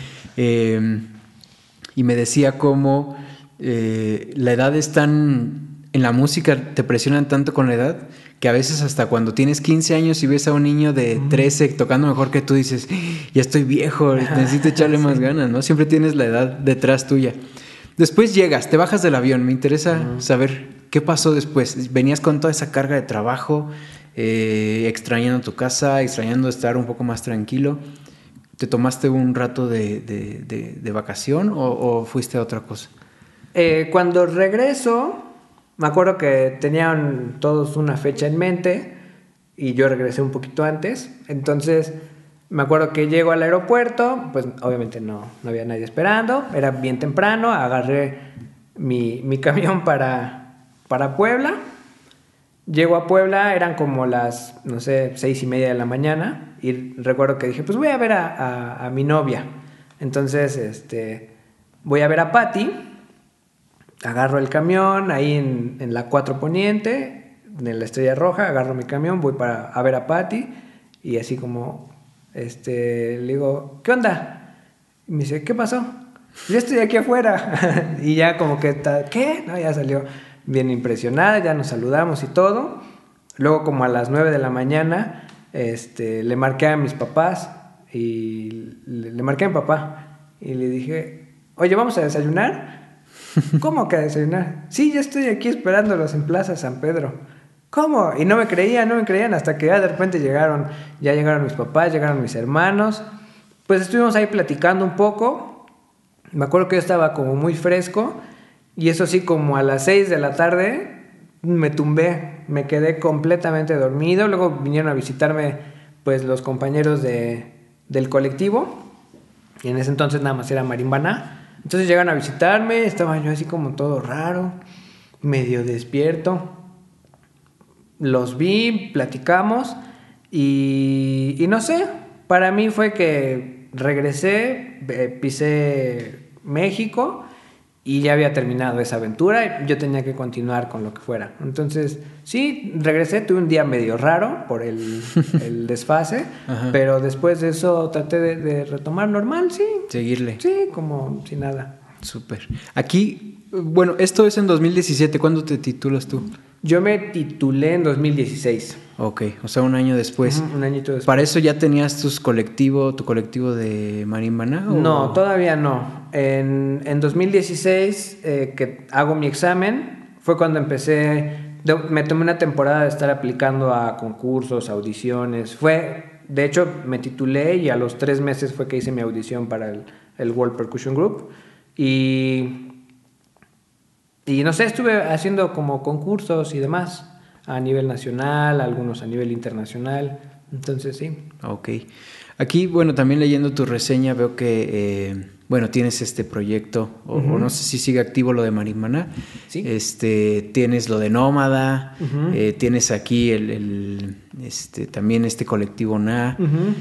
[SPEAKER 1] Y me decía cómo la edad es tan... En la música te presionan tanto con la edad que a veces hasta cuando tienes 15 años y ves a un niño de 13 tocando mejor que tú, dices, ya estoy viejo, necesito echarle más ganas, ¿no? Siempre tienes la edad detrás tuya. Después llegas, te bajas del avión. Me interesa saber qué pasó después. Venías con toda esa carga de trabajo, extrañando tu casa, extrañando estar un poco más tranquilo. ¿Te tomaste un rato de vacación o fuiste a otra cosa?
[SPEAKER 2] Cuando regreso, me acuerdo que tenían todos una fecha en mente y yo regresé un poquito antes. Entonces me acuerdo que llego al aeropuerto, pues obviamente no había nadie esperando, era bien temprano, agarré mi camión para Puebla. Llego a Puebla, eran como las, no sé, 6:30 de la mañana y recuerdo que dije, pues voy a ver a mi novia. Entonces, voy a ver a Patti, agarro el camión ahí en la 4 Poniente, en la Estrella Roja, agarro mi camión, voy a ver a Patti y así como... le digo, ¿qué onda? Y me dice, ¿qué pasó? Ya estoy aquí afuera. Y ya como que, ¿qué? No, ya salió bien impresionada, ya nos saludamos y todo. Luego como a las 9 de la mañana, le marqué a mis papás y le marqué a mi papá y le dije, oye, ¿vamos a desayunar? ¿Cómo que a desayunar? Sí, ya estoy aquí esperándolos en Plaza San Pedro. ¿Cómo? Y no me creían hasta que ya de repente llegaron mis papás, llegaron mis hermanos pues estuvimos ahí platicando un poco. Me acuerdo que yo estaba como muy fresco y eso sí, como a las 6 de la tarde me tumbé, me quedé completamente dormido. Luego vinieron a visitarme pues los compañeros del colectivo y en ese entonces nada más era Marimbana. Entonces llegan a visitarme, estaba yo así como todo raro, medio despierto. Los vi, platicamos y no sé, para mí fue que regresé, pisé México y ya había terminado esa aventura. Yo tenía que continuar con lo que fuera. Entonces, sí, regresé, tuve un día medio raro por el desfase, pero después de eso traté de retomar normal, sí.
[SPEAKER 1] Seguirle.
[SPEAKER 2] Sí, como sin nada.
[SPEAKER 1] Súper. Aquí, bueno, esto es en 2017. ¿Cuándo te titulas tú?
[SPEAKER 2] Yo me titulé en 2016.
[SPEAKER 1] Ok, o sea, un año después.
[SPEAKER 2] Un añito después.
[SPEAKER 1] ¿Para eso ya tenías tu colectivo de Marimbana?
[SPEAKER 2] No, todavía no. En 2016, que hago mi examen, fue cuando empecé. Me tomé una temporada de estar aplicando a concursos, audiciones. De hecho, me titulé y a los 3 meses fue que hice mi audición para el World Percussion Group. Y no sé, estuve haciendo como concursos y demás a nivel nacional, algunos a nivel internacional. Entonces, sí.
[SPEAKER 1] Ok. Aquí, bueno, también leyendo tu reseña veo que, bueno, tienes este proyecto, o no sé si sigue activo lo de Marimbana.
[SPEAKER 2] Sí.
[SPEAKER 1] Tienes lo de Nómada, tienes aquí también este colectivo NA.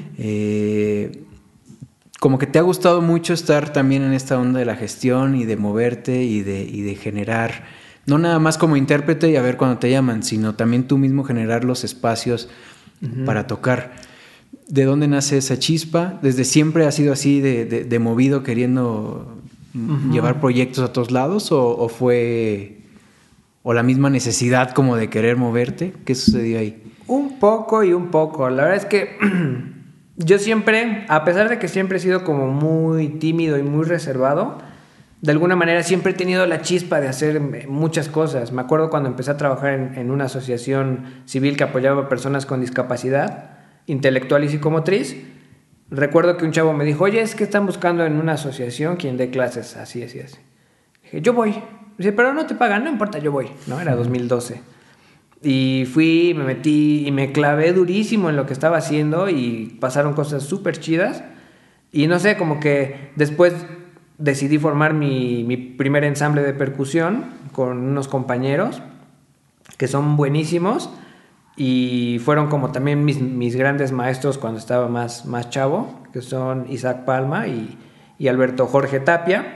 [SPEAKER 1] Como que te ha gustado mucho estar también en esta onda de la gestión y de moverte y de generar, no nada más como intérprete y a ver cuando te llaman, sino también tú mismo generar los espacios para tocar. ¿De dónde nace esa chispa? ¿Desde siempre has sido así de movido queriendo llevar proyectos a todos lados o fue la misma necesidad como de querer moverte? ¿Qué sucedió ahí?
[SPEAKER 2] Un poco y un poco. La verdad es que yo siempre, a pesar de que siempre he sido como muy tímido y muy reservado, de alguna manera siempre he tenido la chispa de hacer muchas cosas. Me acuerdo cuando empecé a trabajar en una asociación civil que apoyaba a personas con discapacidad intelectual y psicomotriz. Recuerdo que un chavo me dijo, oye, es que están buscando en una asociación quien dé clases así, así, así. Dije, yo voy. Dice, pero no te pagan, no importa, yo voy. ¿No? Era 2012. Y fui, me metí y me clavé durísimo en lo que estaba haciendo y pasaron cosas súper chidas. Y no sé, como que después decidí formar mi primer ensamble de percusión con unos compañeros que son buenísimos y fueron como también mis grandes maestros cuando estaba más chavo, que son Isaac Palma y Alberto Jorge Tapia.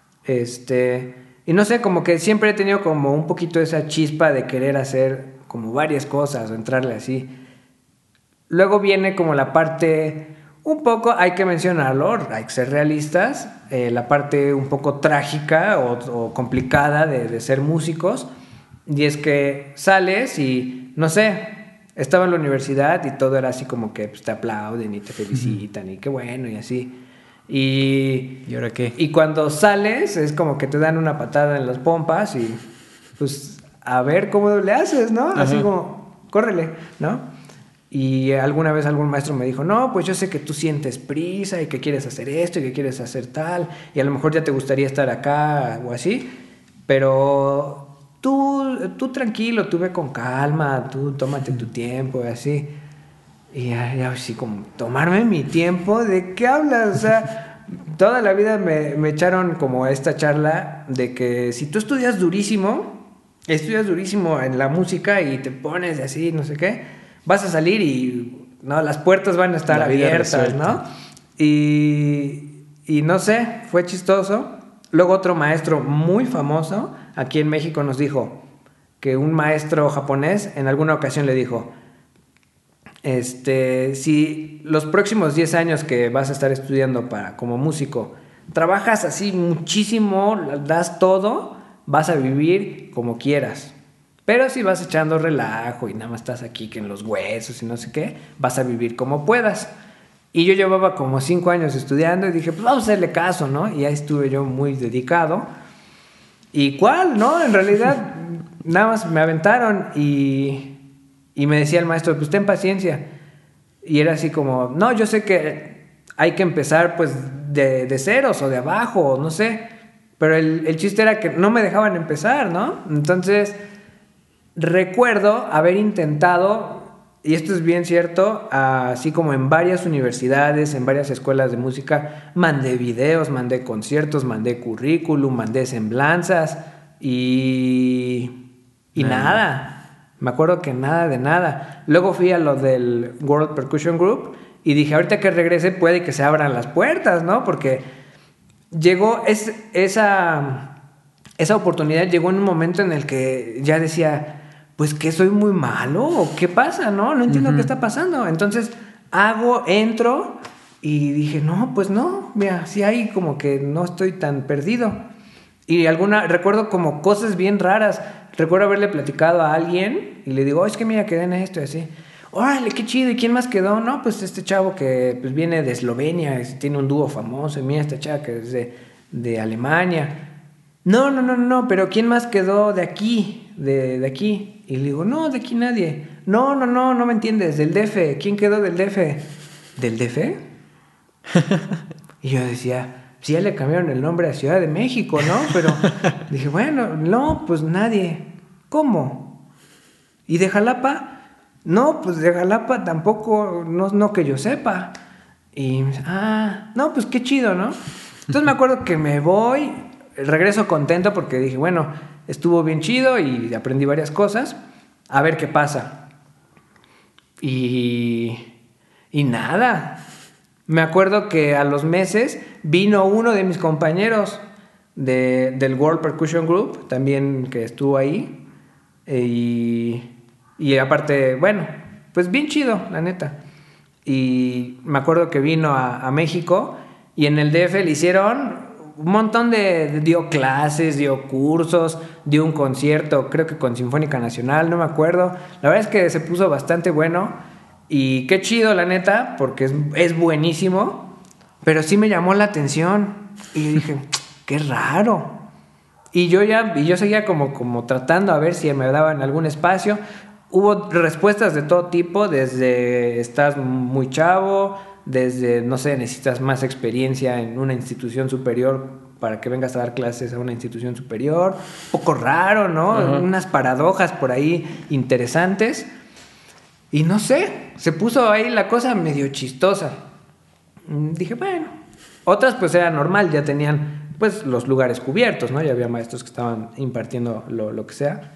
[SPEAKER 2] Y no sé, como que siempre he tenido como un poquito esa chispa de querer hacer como varias cosas o entrarle así. Luego viene como la parte, un poco, hay que mencionarlo, hay que ser realistas, la parte un poco trágica o complicada de ser músicos. Y es que sales y, no sé, estaba en la universidad y todo era así como que pues, te aplauden y te felicitan y qué bueno y así.
[SPEAKER 1] ¿Y ahora qué?
[SPEAKER 2] Y cuando sales es como que te dan una patada en las pompas y pues a ver cómo le haces, ¿no? Ajá. Así como, córrele, ¿no? Y alguna vez algún maestro me dijo, no, pues yo sé que tú sientes prisa y que quieres hacer esto y que quieres hacer tal y a lo mejor ya te gustaría estar acá o así, pero tú tranquilo, tú ve con calma, tú tómate tu tiempo y así. Y ya así como, tomarme mi tiempo, ¿de qué hablas? O sea, toda la vida me echaron como esta charla de que si tú estudias durísimo en la música y te pones así, no sé qué, vas a salir y no, las puertas van a estar abiertas, ¿no? Y no sé, fue chistoso. Luego otro maestro muy famoso aquí en México nos dijo que un maestro japonés en alguna ocasión le dijo, si los próximos 10 años que vas a estar estudiando como músico, trabajas así muchísimo, das todo, vas a vivir como quieras. Pero si vas echando relajo y nada más estás aquí que en los huesos y no sé qué, vas a vivir como puedas. Y yo llevaba como 5 años estudiando y dije, pues vamos a hacerle caso, ¿no? Y ahí estuve yo muy dedicado. ¿Y cuál, no? En realidad, nada más me aventaron y me decía el maestro, pues ten paciencia. Y era así como, no, yo sé que hay que empezar pues de ceros o de abajo, no sé. Pero el chiste era que no me dejaban empezar, ¿no? Entonces, recuerdo haber intentado, y esto es bien cierto, así como en varias universidades, en varias escuelas de música, mandé videos, mandé conciertos, mandé currículum, mandé semblanzas y nada. Me acuerdo que nada de nada. Luego fui a lo del World Percussion Group y dije, ahorita que regrese puede que se abran las puertas, ¿no? Porque llegó esa oportunidad, llegó en un momento en el que ya decía, pues que soy muy malo o qué pasa, ¿no? No entiendo qué está pasando. Entonces entro y dije, no, pues no, mira, sí hay como que no estoy tan perdido. Y recuerdo como cosas bien raras. Recuerdo haberle platicado a alguien y le digo, es que mira, quedé en esto y así. Órale, qué chido. ¿Y quién más quedó? No, pues este chavo que pues, viene de Eslovenia, tiene un dúo famoso. Y mira, esta chava que es de Alemania. No, pero ¿quién más quedó de aquí? De aquí. Y le digo, no, de aquí nadie. No me entiendes, del DF. ¿Quién quedó del DF? ¿Del DF? Y yo decía, sí, ya le cambiaron el nombre a Ciudad de México, ¿no? Pero dije, bueno, no, pues nadie. ¿Cómo? ¿Y de Jalapa? No, pues de Jalapa tampoco, no que yo sepa. Y, no, pues qué chido, ¿no? Entonces me acuerdo que me voy, regreso contento porque dije, bueno, estuvo bien chido y aprendí varias cosas, a ver qué pasa. Y nada. Me acuerdo que a los meses vino uno de mis compañeros del World Percussion Group, también que estuvo ahí. Y aparte, bueno, pues bien chido, la neta. Y me acuerdo que vino a México y en el DF le hicieron un montón dio clases, dio cursos, dio un concierto, creo que con Sinfónica Nacional, no me acuerdo. La verdad es que se puso bastante bueno y qué chido, la neta, porque es buenísimo, pero sí me llamó la atención y yo dije, qué raro. Y yo seguía como tratando a ver si me daban algún espacio. Hubo respuestas de todo tipo, desde estás muy chavo, desde, no sé, necesitas más experiencia en una institución superior para que vengas a dar clases a una institución superior. Un poco raro, ¿no? Uh-huh. Unas paradojas por ahí interesantes. Y no sé, se puso ahí la cosa medio chistosa. Dije, bueno. Otras pues era normal, ya tenían pues los lugares cubiertos, ¿no? Ya había maestros que estaban impartiendo lo que sea.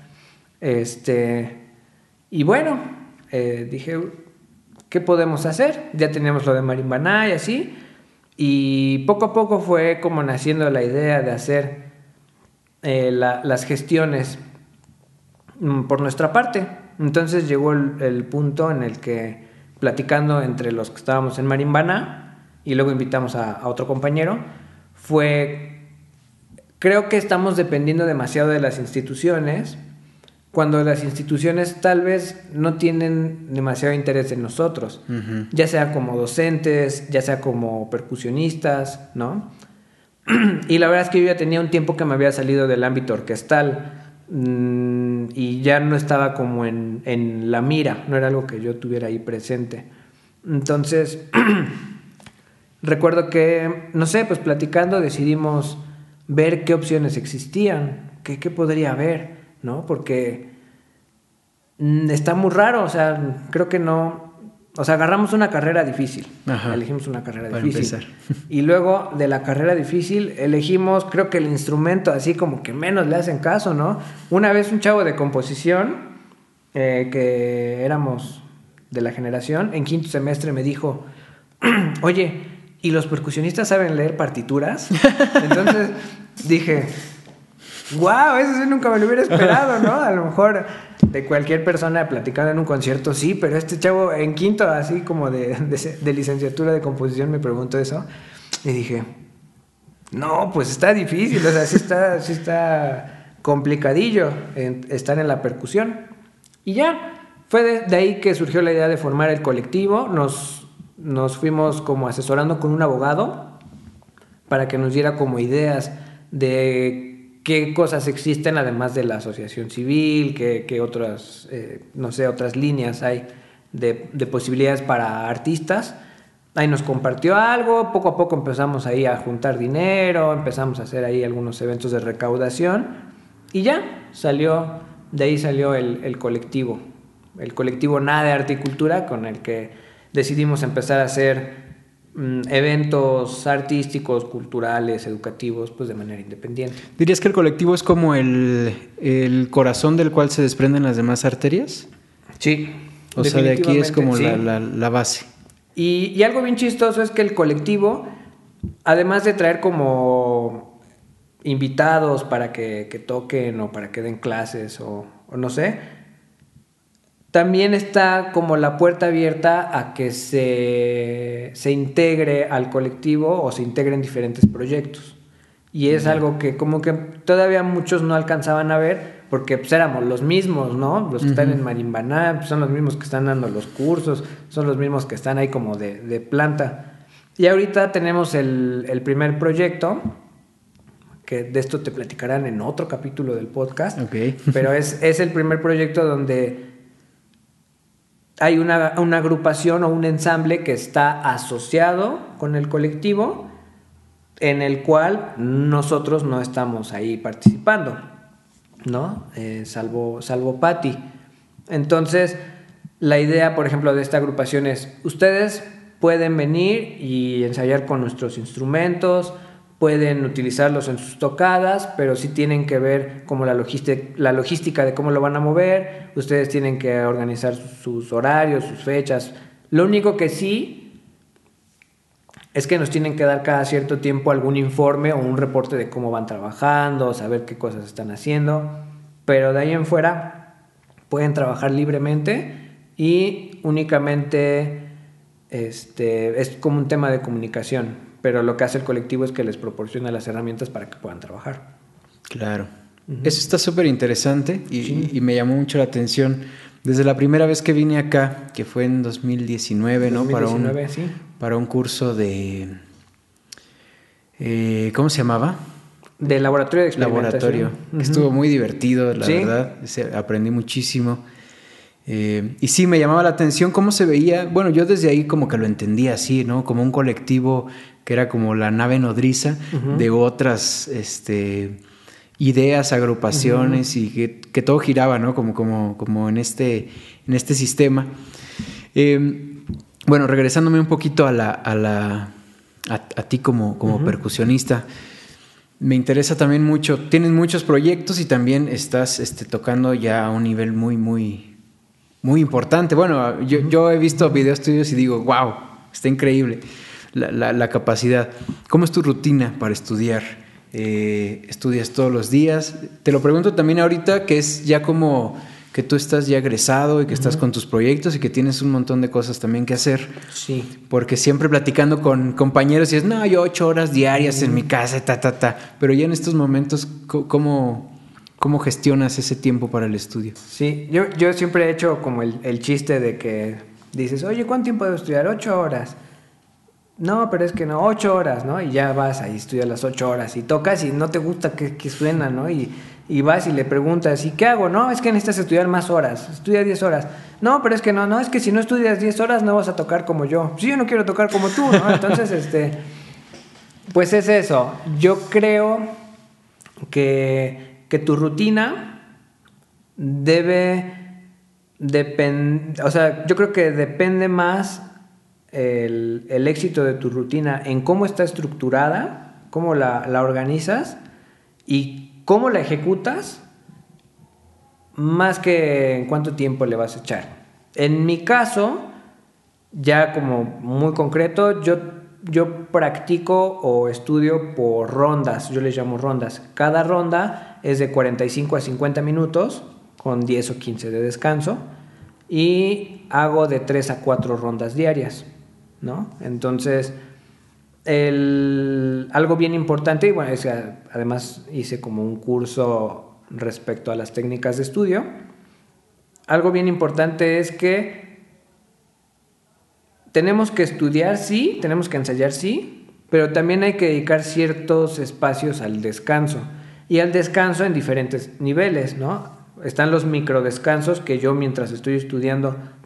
[SPEAKER 2] Y bueno, dije, ¿qué podemos hacer? Ya teníamos lo de Marimbaná y así. Y poco a poco fue como naciendo la idea de hacer las gestiones por nuestra parte. Entonces llegó el punto en el que, platicando entre los que estábamos en Marimbaná, y luego invitamos a otro compañero, creo que estamos dependiendo demasiado de las instituciones, cuando las instituciones tal vez no tienen demasiado interés en nosotros, uh-huh. Ya sea como docentes, ya sea como percusionistas, ¿no? Y la verdad es que yo ya tenía un tiempo que me había salido del ámbito orquestal y ya no estaba como en la mira, no era algo que yo tuviera ahí presente. Entonces, recuerdo que, no sé, pues platicando decidimos ver qué opciones existían, qué podría haber, ¿no? Porque está muy raro, o sea, creo que no... O sea, agarramos una carrera difícil. Ajá. Elegimos una carrera para difícil. Empezar. Y luego de la carrera difícil elegimos, creo que el instrumento así como que menos le hacen caso, ¿no? Una vez un chavo de composición, que éramos de la generación, en quinto semestre me dijo, oye, ¿y los percusionistas saben leer partituras? Entonces dije, wow, eso sí nunca me lo hubiera esperado, ¿no? A lo mejor de cualquier persona platicando en un concierto, sí, pero este chavo en quinto, así como de licenciatura de composición, me preguntó eso. Y dije, no, pues está difícil, o sea, sí está complicadillo estar en la percusión. Y ya, fue de ahí que surgió la idea de formar el colectivo. Nos fuimos como asesorando con un abogado para que nos diera como ideas de qué cosas existen además de la asociación civil, qué otras, no sé, otras líneas hay de posibilidades para artistas. ahí nos compartió algo, poco a poco empezamos ahí a juntar dinero, empezamos a hacer ahí algunos eventos de recaudación y ya de ahí salió el colectivo Nada de Arte y Cultura, con el que decidimos empezar a hacer eventos artísticos, culturales, educativos, pues de manera independiente.
[SPEAKER 1] ¿Dirías que el colectivo es como el corazón del cual se desprenden las demás arterias?
[SPEAKER 2] Sí.
[SPEAKER 1] O sea, de aquí es como
[SPEAKER 2] sí.
[SPEAKER 1] la base.
[SPEAKER 2] Y algo bien chistoso es que el colectivo, además de traer como invitados para que toquen o para que den clases o no sé, también está como la puerta abierta a que se integre al colectivo o se integre en diferentes proyectos. Y es algo que como que todavía muchos no alcanzaban a ver, porque pues éramos los mismos, ¿no? Los que están en Marimbaná, pues son los mismos que están dando los cursos, son los mismos que están ahí como de planta. Y ahorita tenemos el primer proyecto, que de esto te platicarán en otro capítulo del podcast,
[SPEAKER 1] Okay.
[SPEAKER 2] Pero es el primer proyecto donde hay una agrupación o un ensamble que está asociado con el colectivo, en el cual nosotros no estamos ahí participando, ¿no? Salvo Patti. Entonces, la idea, por ejemplo, de esta agrupación es: ustedes pueden venir y ensayar con nuestros instrumentos, pueden utilizarlos en sus tocadas, pero sí tienen que ver como la logística de cómo lo van a mover. Ustedes tienen que organizar sus horarios, sus fechas. Lo único que sí es que nos tienen que dar cada cierto tiempo algún informe o un reporte de cómo van trabajando, saber qué cosas están haciendo, pero de ahí en fuera pueden trabajar libremente y únicamente es como un tema de comunicación, pero lo que hace el colectivo es que les proporciona las herramientas para que puedan trabajar.
[SPEAKER 1] Claro. Eso está súper interesante y me llamó mucho la atención. Desde la primera vez que vine acá, que fue en 2019, ¿no?
[SPEAKER 2] 2019, sí.
[SPEAKER 1] Para un curso de... ¿cómo se llamaba?
[SPEAKER 2] De laboratorio de experimentación.
[SPEAKER 1] Laboratorio. Estuvo muy divertido, la verdad. Aprendí muchísimo. Y sí, me llamaba la atención cómo se veía. Bueno, yo desde ahí como que lo entendía así, ¿no? Como un colectivo que era como la nave nodriza de otras ideas, agrupaciones y que todo giraba, ¿no? Como en este sistema. Bueno, regresándome un poquito a ti como percusionista, me interesa también mucho. Tienes muchos proyectos y también estás tocando ya a un nivel muy, muy, muy importante. Bueno, yo he visto videos tuyos y digo, wow, está increíble la capacidad. ¿Cómo es tu rutina para estudiar? ¿Estudias todos los días? Te lo pregunto también ahorita que es ya como que tú estás ya egresado y que estás con tus proyectos y que tienes un montón de cosas también que hacer.
[SPEAKER 2] Sí.
[SPEAKER 1] Porque siempre platicando con compañeros y es, no, yo 8 horas diarias en mi casa, pero ya en estos momentos, ¿cómo gestionas ese tiempo para el estudio?
[SPEAKER 2] Sí, yo siempre he hecho como el chiste de que dices, oye, ¿cuánto tiempo debo estudiar? 8 horas. No, pero es que no, 8 horas, ¿no? Y ya vas ahí, estudias las 8 horas y tocas y no te gusta que suena, ¿no? Y vas y le preguntas, ¿y qué hago? No, es que necesitas estudiar más horas, estudia 10 horas. No, pero es que no, es que si no estudias 10 horas no vas a tocar como yo. Sí, yo no quiero tocar como tú, ¿no? Entonces, pues es eso. Yo creo que tu rutina debe depender, o sea, yo creo que depende más el éxito de tu rutina en cómo está estructurada, cómo la organizas y cómo la ejecutas, más que en cuánto tiempo le vas a echar. En mi caso, ya como muy concreto, yo practico o estudio por rondas, yo les llamo rondas. Cada ronda es de 45 a 50 minutos, con 10 o 15 de descanso, y hago de 3 a 4 rondas diarias, ¿no? Entonces, algo bien importante, y bueno, es que además hice como un curso respecto a las técnicas de estudio. Algo bien importante es que tenemos que estudiar, sí, tenemos que ensayar, sí, pero también hay que dedicar ciertos espacios al descanso, y al descanso en diferentes niveles, ¿no? Están los microdescansos que yo mientras estoy estudiando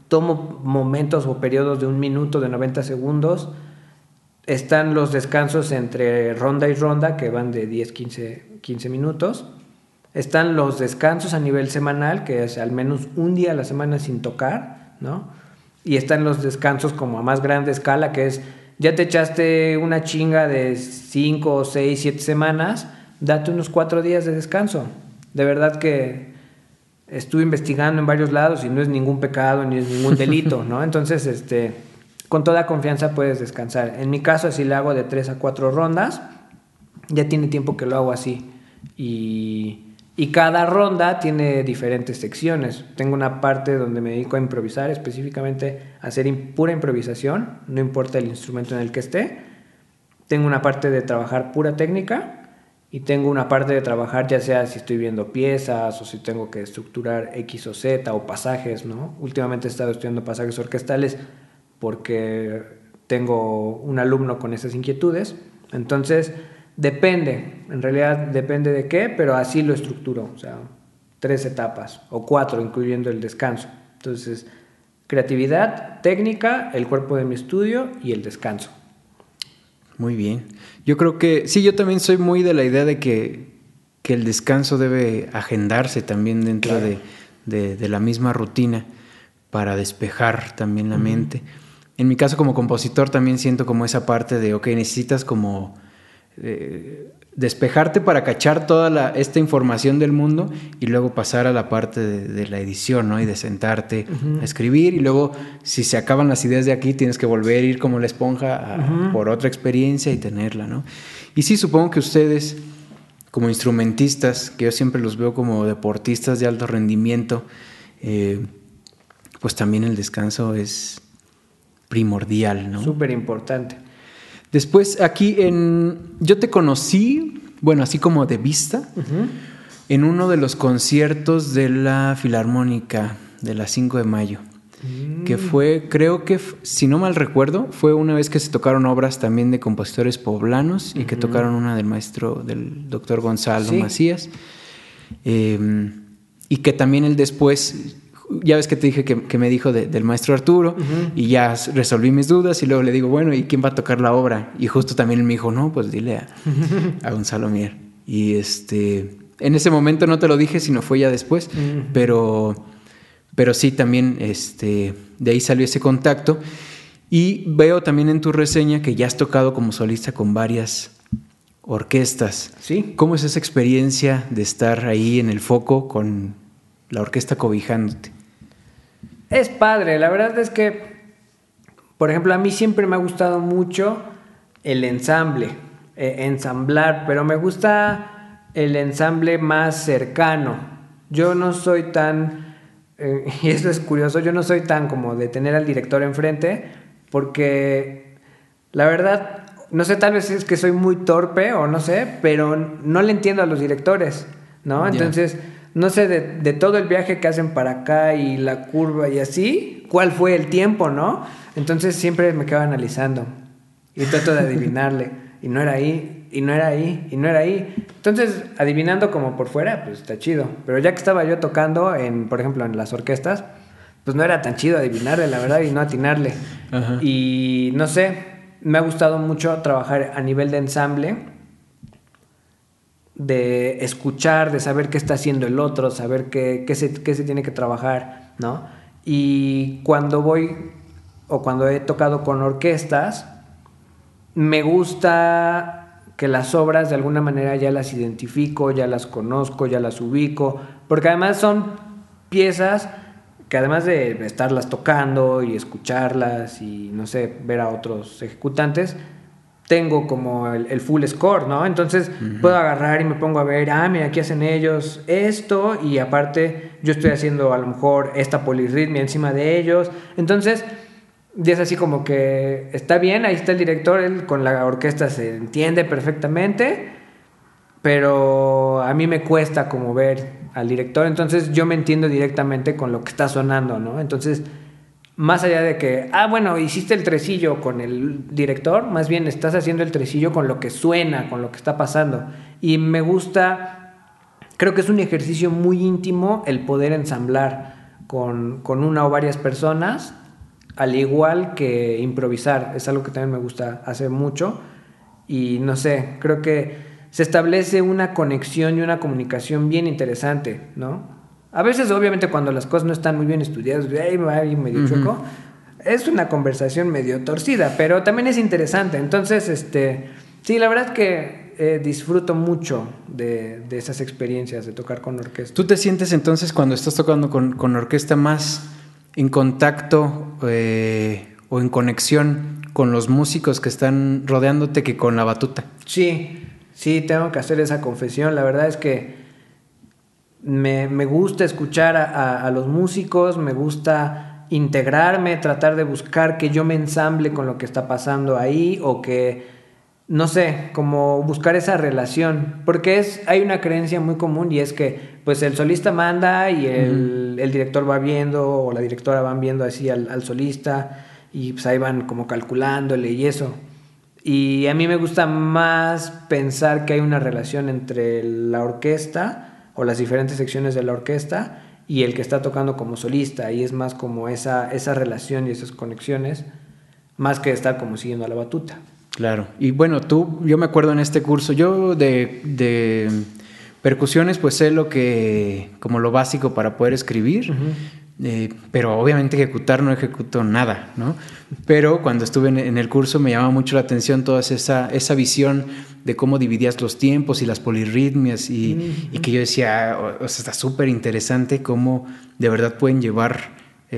[SPEAKER 2] tomo momentos o periodos de 1 minuto, de 90 segundos. Están los descansos entre ronda y ronda, que van de 10, 15 minutos. Están los descansos a nivel semanal, que es al menos un día a la semana sin tocar, ¿no? Y están los descansos como a más grande escala, que es, ya te echaste una chinga de 5, 6, 7 semanas, date unos 4 días de descanso. De verdad que estuve investigando en varios lados y no es ningún pecado ni es ningún delito, ¿no? Entonces, con toda confianza puedes descansar. En mi caso, así le hago de 3 a 4 rondas. Ya tiene tiempo que lo hago así. Y cada ronda tiene diferentes secciones. Tengo una parte donde me dedico a improvisar, específicamente a hacer pura improvisación, no importa el instrumento en el que esté. Tengo una parte de trabajar pura técnica y tengo una parte de trabajar ya sea si estoy viendo piezas o si tengo que estructurar X o Z o pasajes, ¿no? Últimamente he estado estudiando pasajes orquestales porque tengo un alumno con esas inquietudes. Entonces, en realidad depende de qué, pero así lo estructuro, o sea, 3 etapas o 4, incluyendo el descanso. Entonces, creatividad, técnica, el cuerpo de mi estudio y el descanso.
[SPEAKER 1] Muy bien. Yo creo que, sí, yo también soy muy de la idea de que el descanso debe agendarse también dentro
[SPEAKER 2] Claro.
[SPEAKER 1] de la misma rutina para despejar también la mente. En mi caso como compositor también siento como esa parte de, ok, necesitas como despejarte para cachar toda esta información del mundo y luego pasar a la parte de la edición, ¿no? Y de sentarte a escribir y luego si se acaban las ideas de aquí tienes que volver a ir como la esponja por otra experiencia y tenerla, ¿no? Y sí, supongo que ustedes como instrumentistas, que yo siempre los veo como deportistas de alto rendimiento, pues también el descanso es primordial, ¿no?
[SPEAKER 2] Súper importante.
[SPEAKER 1] Después aquí yo te conocí, bueno, así como de vista, en uno de los conciertos de la Filarmónica de la 5 de mayo, que fue, creo que, si no mal recuerdo, fue una vez que se tocaron obras también de compositores poblanos y que tocaron una del doctor Gonzalo Macías, y que también él después... Ya ves que te dije que me dijo del maestro Arturo y ya resolví mis dudas y luego le digo, bueno, ¿y quién va a tocar la obra? Y justo también él me dijo, no, pues dile a Gonzalo Mier. Y en ese momento no te lo dije, sino fue ya después, pero sí también de ahí salió ese contacto. Y veo también en tu reseña que ya has tocado como solista con varias orquestas.
[SPEAKER 2] Sí.
[SPEAKER 1] ¿Cómo es esa experiencia de estar ahí en el foco con la orquesta cobijándote?
[SPEAKER 2] Es padre, la verdad es que, por ejemplo, a mí siempre me ha gustado mucho el ensamble, ensamblar, pero me gusta el ensamble más cercano. Yo no soy tan, y esto es curioso, yo no soy tan como de tener al director enfrente, porque la verdad, no sé, tal vez es que soy muy torpe o no sé, pero no le entiendo a los directores, ¿no? Entonces... No sé, de todo el viaje que hacen para acá y la curva y así, ¿cuál fue el tiempo, no? Entonces siempre me quedo analizando y trato de adivinarle. Y no era ahí, y no era ahí, y no era ahí. Entonces, adivinando como por fuera, pues está chido. Pero ya que estaba yo tocando, por ejemplo, en las orquestas, pues no era tan chido adivinarle, la verdad, y no atinarle. Ajá. Y no sé, me ha gustado mucho trabajar a nivel de ensamble, de escuchar, de saber qué está haciendo el otro, saber qué se tiene que trabajar, ¿no? Y cuando voy o cuando he tocado con orquestas, me gusta que las obras de alguna manera ya las identifico, ya las conozco, ya las ubico, porque además son piezas que además de estarlas tocando y escucharlas y, no sé, ver a otros ejecutantes, tengo como el full score, ¿no? Entonces puedo agarrar y me pongo a ver, mira, aquí hacen ellos esto y aparte yo estoy haciendo a lo mejor esta polirritmia encima de ellos. Entonces, y es así como que está bien, ahí está el director, él con la orquesta se entiende perfectamente, pero a mí me cuesta como ver al director, entonces yo me entiendo directamente con lo que está sonando, ¿no? Entonces... Más allá de que, bueno, hiciste el tresillo con el director, más bien estás haciendo el tresillo con lo que suena, con lo que está pasando. Y me gusta, creo que es un ejercicio muy íntimo el poder ensamblar, con una o varias personas, al igual que improvisar. Es algo que también me gusta hacer mucho. Y no sé, creo que se establece una conexión y una comunicación bien interesante, ¿no? A veces, obviamente, cuando las cosas no están muy bien estudiadas, ahí va alguien medio chueco, es una conversación medio torcida, pero también es interesante. Entonces, sí, la verdad es que disfruto mucho de esas experiencias de tocar con orquesta.
[SPEAKER 1] ¿Tú te sientes entonces cuando estás tocando con orquesta más en contacto o en conexión con los músicos que están rodeándote que con la batuta?
[SPEAKER 2] Sí, tengo que hacer esa confesión. La verdad es que me gusta escuchar a los músicos, me gusta integrarme, tratar de buscar que yo me ensamble con lo que está pasando ahí, o que, no sé, como buscar esa relación, porque hay una creencia muy común, y es que pues el solista manda y el director va viendo, o la directora van viendo así al solista, y pues ahí van como calculándole y eso. Y a mí me gusta más pensar que hay una relación entre la orquesta o las diferentes secciones de la orquesta y el que está tocando como solista, y es más como esa relación y esas conexiones, más que estar como siguiendo a la batuta.
[SPEAKER 1] Claro. Y bueno, yo me acuerdo en este curso, yo de percusiones pues sé como lo básico para poder escribir, pero obviamente ejecutar no ejecuto nada, ¿no? Pero cuando estuve en el curso me llamaba mucho la atención toda esa visión de cómo dividías los tiempos y las polirritmias, y que yo decía, o sea, está súper interesante cómo de verdad pueden llevar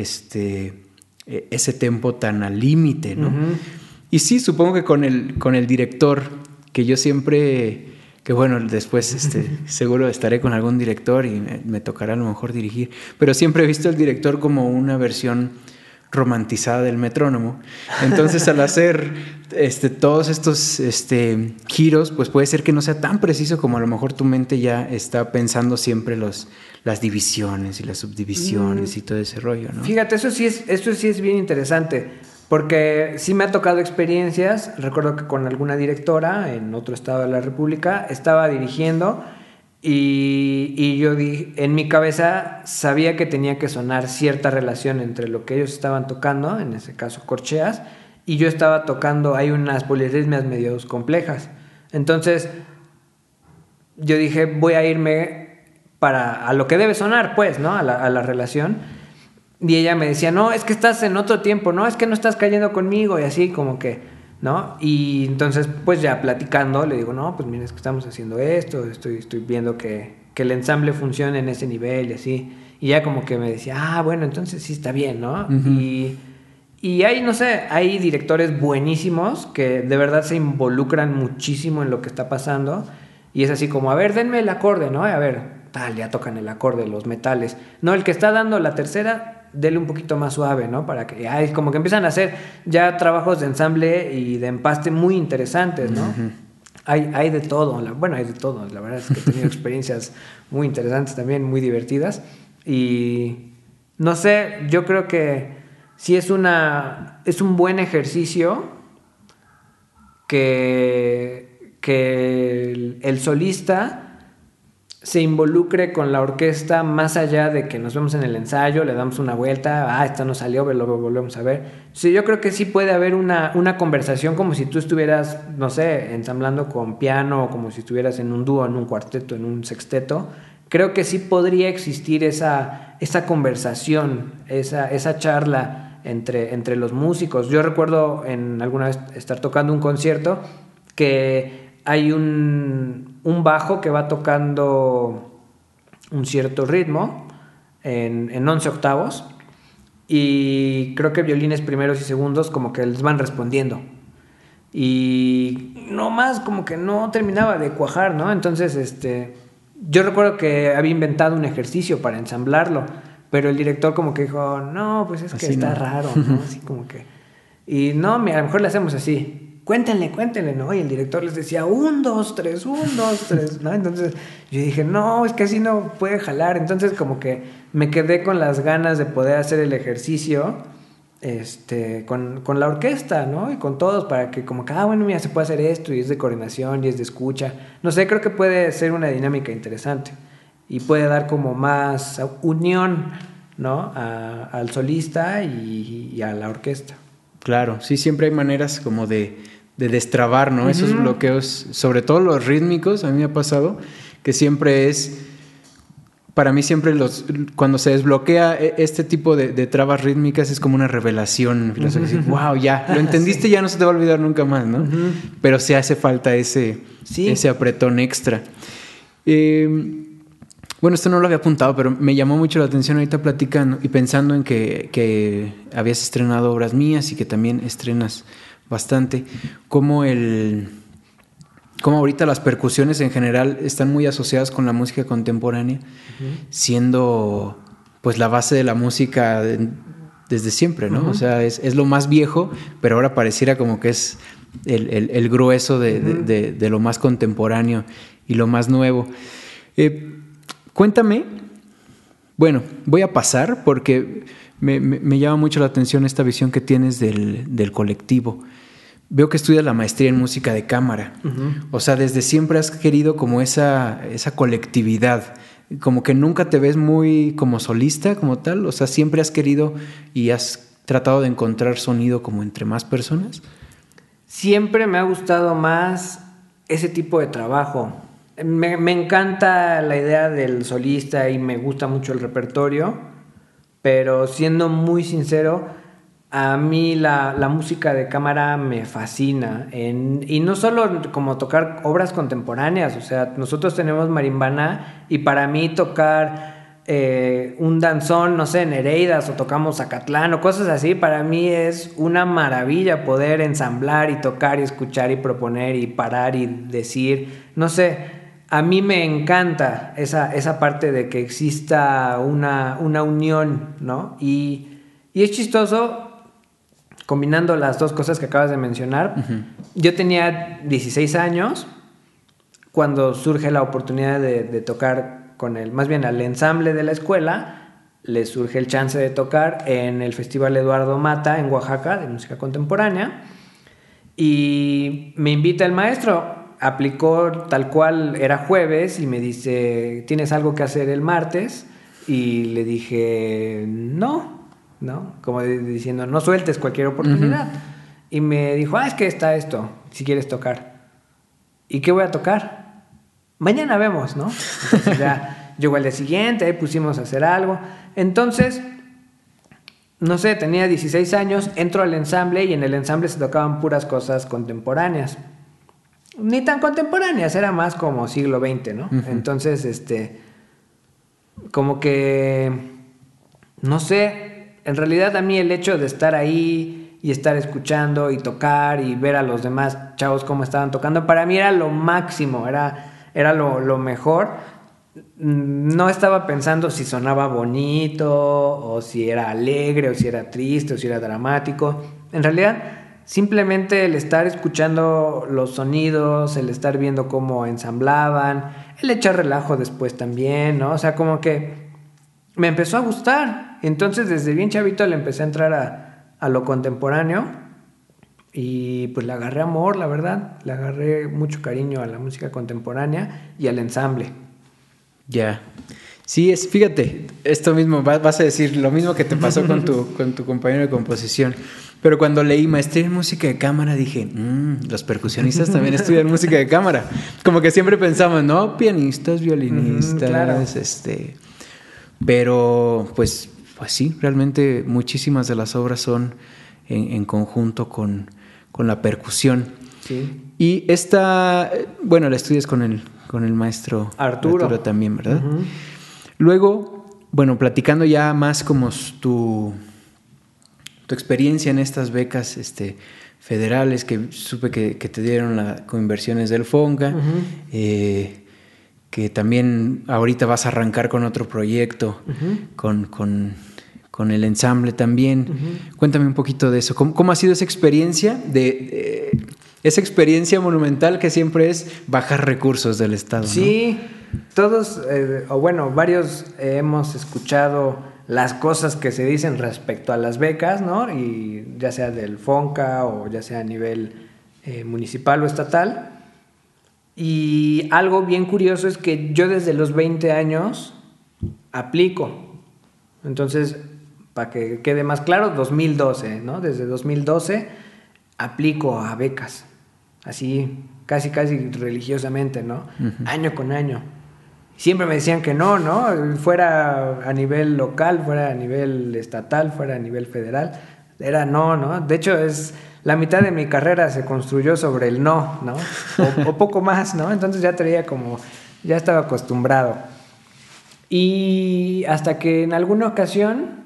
[SPEAKER 1] ese tempo tan al límite, ¿no? Y sí, supongo que con el director, que yo siempre, que bueno, después seguro estaré con algún director y me tocará a lo mejor dirigir, pero siempre he visto al director como una versión romantizada del metrónomo. Entonces, al hacer todos estos giros, pues puede ser que no sea tan preciso como a lo mejor tu mente ya está pensando siempre las divisiones y las subdivisiones y todo ese rollo, ¿no?
[SPEAKER 2] Fíjate, eso sí es bien interesante, porque sí me ha tocado experiencias. Recuerdo que con alguna directora en otro estado de la República estaba dirigiendo, y yo en mi cabeza sabía que tenía que sonar cierta relación entre lo que ellos estaban tocando, en ese caso corcheas, y yo estaba tocando, hay unas polirritmias medio complejas. Entonces yo dije, voy a irme a lo que debe sonar, pues, ¿no? A la relación. Y ella me decía, no, es que estás en otro tiempo, no, es que no estás cayendo conmigo, y así como que, ¿no? Y entonces, pues ya platicando, le digo, no, pues mira, es que estamos haciendo esto, estoy viendo que el ensamble funcione en ese nivel y así. Y ya como que me decía, bueno, entonces sí está bien, ¿no? Y hay, no sé, hay directores buenísimos que de verdad se involucran muchísimo en lo que está pasando. Y es así como, a ver, denme el acorde, ¿no? A ver, tal, ya tocan el acorde, los metales. No, el que está dando la tercera, dele un poquito más suave, ¿no? Para que, como que empiezan a hacer ya trabajos de ensamble y de empaste muy interesantes, ¿no? Hay de todo, hay de todo. La verdad es que he tenido experiencias muy interesantes también, muy divertidas. Y no sé, yo creo que sí es un buen ejercicio que el solista se involucre con la orquesta, más allá de que nos vemos en el ensayo, le damos una vuelta, esto no salió, lo volvemos a ver. Sí, yo creo que sí puede haber una conversación como si tú estuvieras, no sé, ensamblando con piano, o como si estuvieras en un dúo, en un cuarteto, en un sexteto. Creo que sí podría existir esa conversación, esa charla entre los músicos. Yo recuerdo alguna vez estar tocando un concierto que hay un bajo que va tocando un cierto ritmo en 11 octavos, y creo que violines primeros y segundos como que les van respondiendo, y no más como que no terminaba de cuajar, ¿no? Entonces yo recuerdo que había inventado un ejercicio para ensamblarlo, pero el director como que dijo, no, pues es que así está raro, ¿no? Así como que, y no, mira, a lo mejor le hacemos así. Cuéntenle, ¿no? Y el director les decía 1, 2, 3, 1, 2, 3, ¿no? Entonces yo dije, no, es que así no puede jalar. Entonces como que me quedé con las ganas de poder hacer el ejercicio con la orquesta, ¿no? Y con todos, para que como que, bueno, mira, se puede hacer esto, y es de coordinación, y es de escucha. No sé, creo que puede ser una dinámica interesante y puede dar como más unión ¿no? Al solista y a la orquesta.
[SPEAKER 1] Claro, sí, siempre hay maneras como de destrabar, ¿no? Esos bloqueos, sobre todo los rítmicos, a mí me ha pasado que siempre es, para mí siempre cuando se desbloquea este tipo de trabas rítmicas es como una revelación filosófica. Wow, ya, lo entendiste, ya no se te va a olvidar nunca más, ¿no? Pero sí hace falta ese apretón extra. Bueno, esto no lo había apuntado, pero me llamó mucho la atención ahorita platicando y pensando en que habías estrenado obras mías y que también estrenas bastante, como ahorita las percusiones en general están muy asociadas con la música contemporánea, siendo pues la base de la música desde siempre, ¿no? O sea, es lo más viejo, pero ahora pareciera como que es el grueso de lo más contemporáneo y lo más nuevo. Cuéntame, bueno, voy a pasar porque me llama mucho la atención esta visión que tienes del colectivo. Veo que estudias la maestría en música de cámara. O sea, desde siempre has querido como esa colectividad, como que nunca te ves muy como solista, como tal. O sea, siempre has querido y has tratado de encontrar sonido como entre más personas.
[SPEAKER 2] Siempre me ha gustado más ese tipo de trabajo. Me encanta la idea del solista y me gusta mucho el repertorio, pero siendo muy sincero, a mí la música de cámara me fascina, y no solo como tocar obras contemporáneas, o sea, nosotros tenemos marimbana y para mí tocar un danzón, no sé, Nereidas o tocamos Zacatlán o cosas así, para mí es una maravilla poder ensamblar y tocar y escuchar y proponer y parar y decir, no sé. A mí me encanta esa parte de que exista una unión, ¿no? Y es chistoso, combinando las dos cosas que acabas de mencionar. Yo tenía 16 años cuando surge la oportunidad de tocar más bien al ensamble de la escuela. Le surge el chance de tocar en el Festival Eduardo Mata en Oaxaca de música contemporánea y me invita el maestro. Aplicó tal cual, era jueves y me dice, ¿tienes algo que hacer el martes? Y le dije, no, como diciendo, no sueltes cualquier oportunidad. Y me dijo, es que está esto, si quieres tocar. ¿Y qué voy a tocar? Mañana vemos, ¿no? Entonces ya llegó al día siguiente, ahí pusimos a hacer algo. Entonces, no sé, tenía 16 años, entro al ensamble y en el ensamble se tocaban puras cosas contemporáneas. Ni tan contemporáneas, era más como siglo XX, ¿no? Entonces, como que, no sé, en realidad a mí el hecho de estar ahí y estar escuchando y tocar y ver a los demás chavos cómo estaban tocando, para mí era lo máximo, era lo mejor. No estaba pensando si sonaba bonito o si era alegre o si era triste o si era dramático. En realidad, simplemente el estar escuchando los sonidos, el estar viendo cómo ensamblaban, el echar relajo después también, ¿no? O sea, como que me empezó a gustar. Entonces, desde bien chavito le empecé a entrar a lo contemporáneo y pues le agarré amor, la verdad. Le agarré mucho cariño a la música contemporánea y al ensamble.
[SPEAKER 1] Ya. Sí, fíjate, esto mismo, vas a decir lo mismo que te pasó con tu compañero de composición. Pero cuando leí maestría en música de cámara dije, los percusionistas también estudian música de cámara. Como que siempre pensamos, ¿no? Pianistas, violinistas,
[SPEAKER 2] claro.
[SPEAKER 1] Pero pues sí, realmente muchísimas de las obras son en conjunto con la percusión.
[SPEAKER 2] Sí.
[SPEAKER 1] Y la estudias con el maestro Arturo también, ¿verdad? Luego, bueno, platicando ya más como tu experiencia en estas becas federales que supe que te dieron con inversiones del FONCA, que también ahorita vas a arrancar con otro proyecto, con el ensamble también. Cuéntame un poquito de eso. ¿Cómo ha sido esa experiencia esa experiencia monumental que siempre es bajar recursos del Estado?
[SPEAKER 2] Sí, ¿no? Todos, varios hemos escuchado las cosas que se dicen respecto a las becas, ¿no? Y ya sea del FONCA o ya sea a nivel municipal o estatal. Y algo bien curioso es que yo desde los 20 años aplico. Entonces, para que quede más claro, 2012, ¿no? Desde 2012 aplico a becas, así casi religiosamente, ¿no? Año con año. Siempre me decían que no, ¿no? Fuera a nivel local, fuera a nivel estatal, fuera a nivel federal. Era no, ¿no? De hecho, la mitad de mi carrera se construyó sobre el no, ¿no? O poco más, ¿no? Entonces ya estaba acostumbrado. Y hasta que en alguna ocasión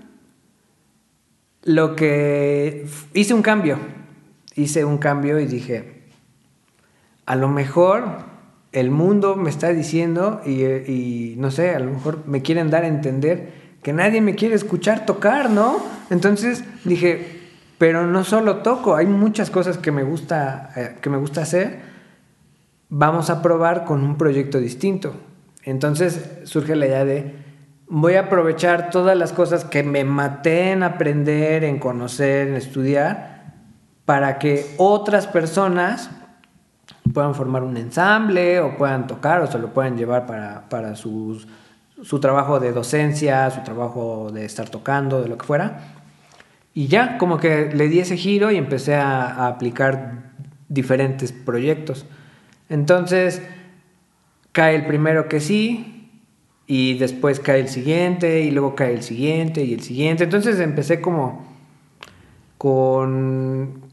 [SPEAKER 2] hice un cambio y dije, a lo mejor el mundo me está diciendo y no sé, a lo mejor me quieren dar a entender que nadie me quiere escuchar tocar, ¿no? Entonces dije, pero no solo toco, hay muchas cosas que me gusta hacer. Vamos a probar con un proyecto distinto. Entonces surge la idea de voy a aprovechar todas las cosas que me maté en aprender, en conocer, en estudiar, para que otras personas puedan formar un ensamble o puedan tocar o se lo puedan llevar para su trabajo de docencia, su trabajo de estar tocando, de lo que fuera. Y ya, como que le di ese giro y empecé a aplicar diferentes proyectos. Entonces, cae el primero que sí, y después cae el siguiente, y luego cae el siguiente y el siguiente. Entonces empecé como con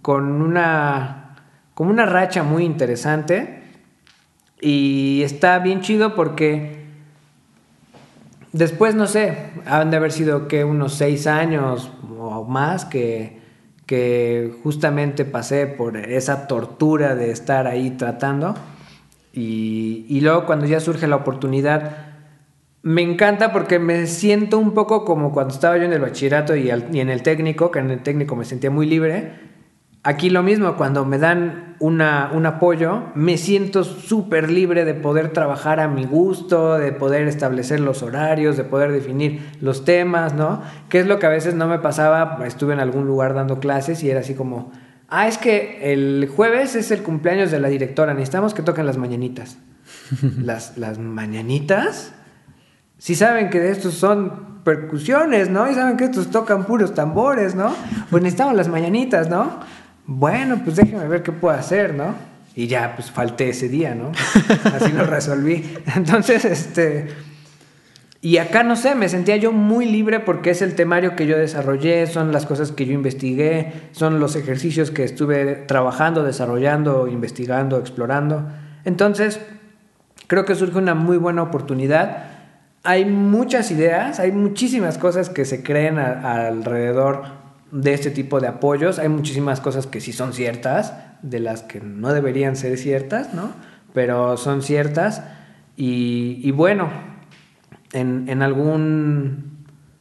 [SPEAKER 2] una racha muy interesante, y está bien chido porque después, no sé, han de haber sido que unos 6 años o más que justamente pasé por esa tortura de estar ahí tratando, y luego cuando ya surge la oportunidad me encanta porque me siento un poco como cuando estaba yo en el bachillerato y en el técnico, que en el técnico me sentía muy libre. Aquí lo mismo, cuando me dan un apoyo, me siento súper libre de poder trabajar a mi gusto, de poder establecer los horarios, de poder definir los temas, ¿no? Que es lo que a veces no me pasaba. Estuve en algún lugar dando clases y era así como, es que el jueves es el cumpleaños de la directora, necesitamos que toquen las mañanitas. ¿Las mañanitas? Sí saben que estos son percusiones, ¿no? Y saben que estos tocan puros tambores, ¿no? Pues necesitamos las mañanitas, ¿no? Bueno, pues déjeme ver qué puedo hacer, ¿no? Y ya, pues falté ese día, ¿no? Así lo resolví. Entonces, y acá, no sé, me sentía yo muy libre porque es el temario que yo desarrollé, son las cosas que yo investigué, son los ejercicios que estuve trabajando, desarrollando, investigando, explorando. Entonces, creo que surge una muy buena oportunidad. Hay muchas ideas, hay muchísimas cosas que se creen alrededor de este tipo de apoyos. Hay muchísimas cosas que sí son ciertas, de las que no deberían ser ciertas, ¿no? Pero son ciertas. Y bueno, en algún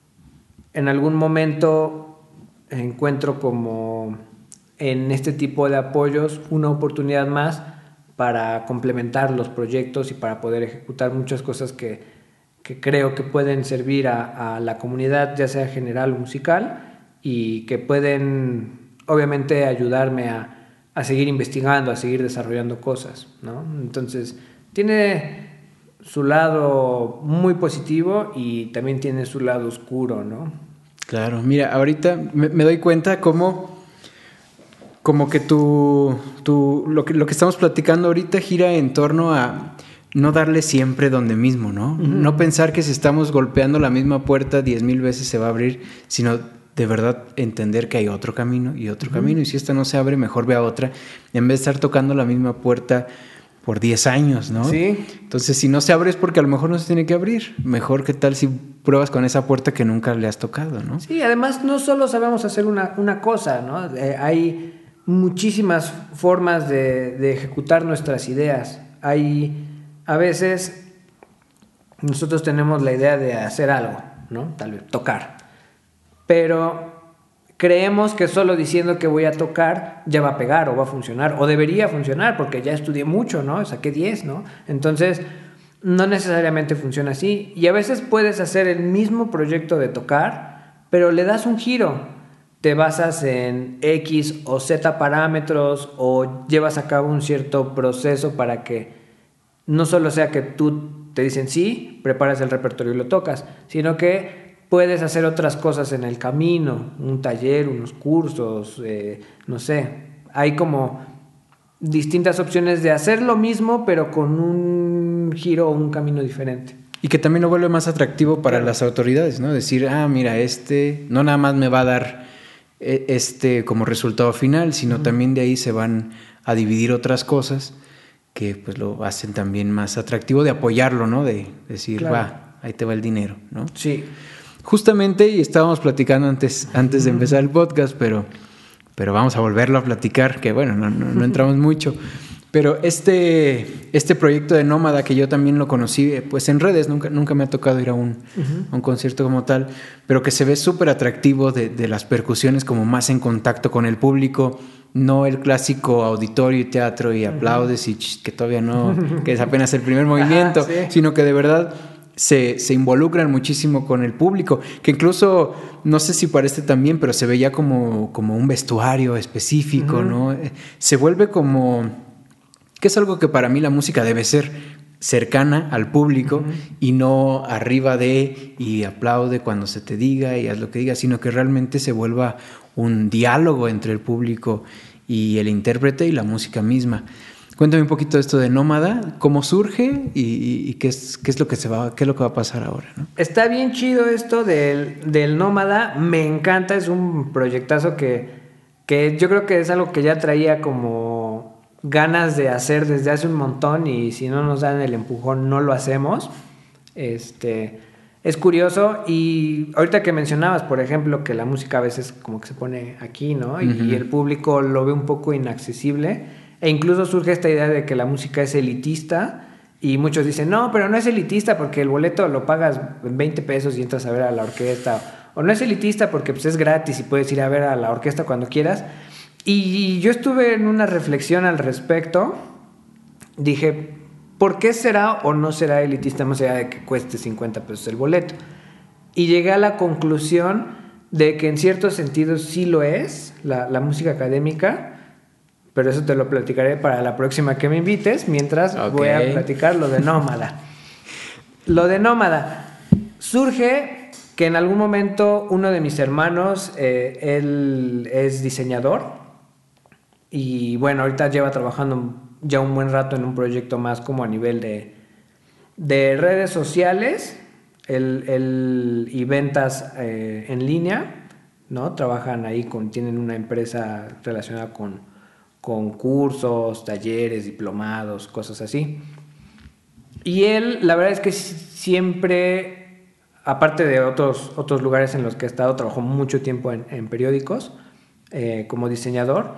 [SPEAKER 2] momento encuentro como en este tipo de apoyos una oportunidad más para complementar los proyectos y para poder ejecutar muchas cosas que creo que pueden servir a la comunidad, ya sea general o musical, y que pueden obviamente ayudarme a seguir investigando, a seguir desarrollando cosas, ¿no? Entonces tiene su lado muy positivo y también tiene su lado oscuro, ¿no?
[SPEAKER 1] Claro, mira, ahorita me doy cuenta como que lo que estamos platicando ahorita gira en torno a no darle siempre donde mismo, ¿no? Uh-huh. No pensar que si estamos golpeando la misma puerta 10,000 veces se va a abrir, sino de verdad entender que hay otro camino y otro camino, y si esta no se abre, mejor ve a otra, en vez de estar tocando la misma puerta por 10 años, ¿no?
[SPEAKER 2] Sí.
[SPEAKER 1] Entonces, si no se abre es porque a lo mejor no se tiene que abrir. Mejor, ¿qué tal si pruebas con esa puerta que nunca le has tocado, ¿no?
[SPEAKER 2] Sí, además no solo sabemos hacer una cosa, ¿no? Hay muchísimas formas de ejecutar nuestras ideas. A veces nosotros tenemos la idea de hacer algo, ¿no? Tal vez tocar. Pero creemos que solo diciendo que voy a tocar ya va a pegar o va a funcionar, o debería funcionar porque ya estudié mucho, ¿no? Saqué 10, ¿no? Entonces, no necesariamente funciona así. Y a veces puedes hacer el mismo proyecto de tocar, pero le das un giro. Te basas en X o Z parámetros o llevas a cabo un cierto proceso para que no solo sea que tú te dicen sí, preparas el repertorio y lo tocas, sino que puedes hacer otras cosas en el camino, un taller, unos cursos, no sé. Hay como distintas opciones de hacer lo mismo, pero con un giro o un camino diferente.
[SPEAKER 1] Y que también lo vuelve más atractivo para las autoridades, ¿no? Decir, mira, no nada más me va a dar como resultado final, sino también de ahí se van a dividir otras cosas que pues lo hacen también más atractivo de apoyarlo, ¿no? De decir, ahí te va el dinero, ¿no?
[SPEAKER 2] Sí.
[SPEAKER 1] Justamente, y estábamos platicando antes de empezar el podcast, pero vamos a volverlo a platicar, que bueno, no entramos mucho. Pero este proyecto de Nómada, que yo también lo conocí pues en redes, nunca me ha tocado ir a un concierto como tal, pero que se ve súper atractivo de las percusiones como más en contacto con el público, no el clásico auditorio y teatro y aplaudes y que todavía no, que es apenas el primer movimiento,
[SPEAKER 2] sí.
[SPEAKER 1] sino que de verdad se involucran muchísimo con el público, que incluso, no sé si para también, pero se veía como un vestuario específico, ¿no? Se vuelve como, que es algo que para mí la música debe ser cercana al público y no arriba de y aplaude cuando se te diga y haz lo que diga, sino que realmente se vuelva un diálogo entre el público y el intérprete y la música misma. Cuéntame un poquito de esto de Nómada, cómo surge y qué es lo que va a pasar ahora, ¿no?
[SPEAKER 2] Está bien chido esto del Nómada, me encanta, es un proyectazo que yo creo que es algo que ya traía como ganas de hacer desde hace un montón y si no nos dan el empujón no lo hacemos. Es curioso y ahorita que mencionabas, por ejemplo, que la música a veces como que se pone aquí, ¿no? Y el público lo ve un poco inaccesible. E incluso surge esta idea de que la música es elitista y muchos dicen, no, pero no es elitista porque el boleto lo pagas en 20 pesos y entras a ver a la orquesta. O no es elitista porque pues, es gratis y puedes ir a ver a la orquesta cuando quieras. Y yo estuve en una reflexión al respecto. Dije, ¿por qué será o no será elitista más allá de que cueste 50 pesos el boleto? Y llegué a la conclusión de que en ciertos sentidos sí lo es, la música académica. Pero eso te lo platicaré para la próxima que me invites, mientras voy a platicar lo de Nómada. Lo de Nómada surge que en algún momento uno de mis hermanos, él es diseñador y bueno, ahorita lleva trabajando ya un buen rato en un proyecto más como a nivel de redes sociales y ventas en línea, ¿no? Trabajan ahí, tienen una empresa relacionada con cursos, talleres, diplomados, cosas así. Y él, la verdad es que siempre, aparte de otros lugares en los que he estado, trabajó mucho tiempo en periódicos como diseñador,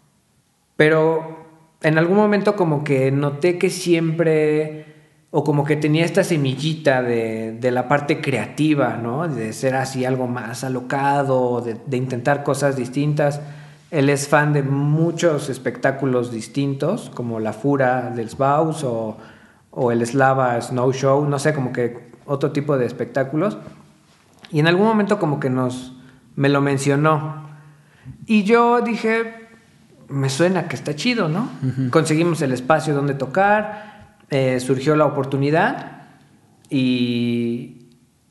[SPEAKER 2] pero en algún momento como que noté que siempre, o como que tenía esta semillita de la parte creativa, ¿no? De ser así algo más alocado, de intentar cosas distintas. Él es fan de muchos espectáculos distintos, como la Fura del Sbaus o el Slava Snow Show, no sé, como que otro tipo de espectáculos. Y en algún momento como que me lo mencionó. Y yo dije, me suena que está chido, ¿no? Conseguimos el espacio donde tocar, surgió la oportunidad y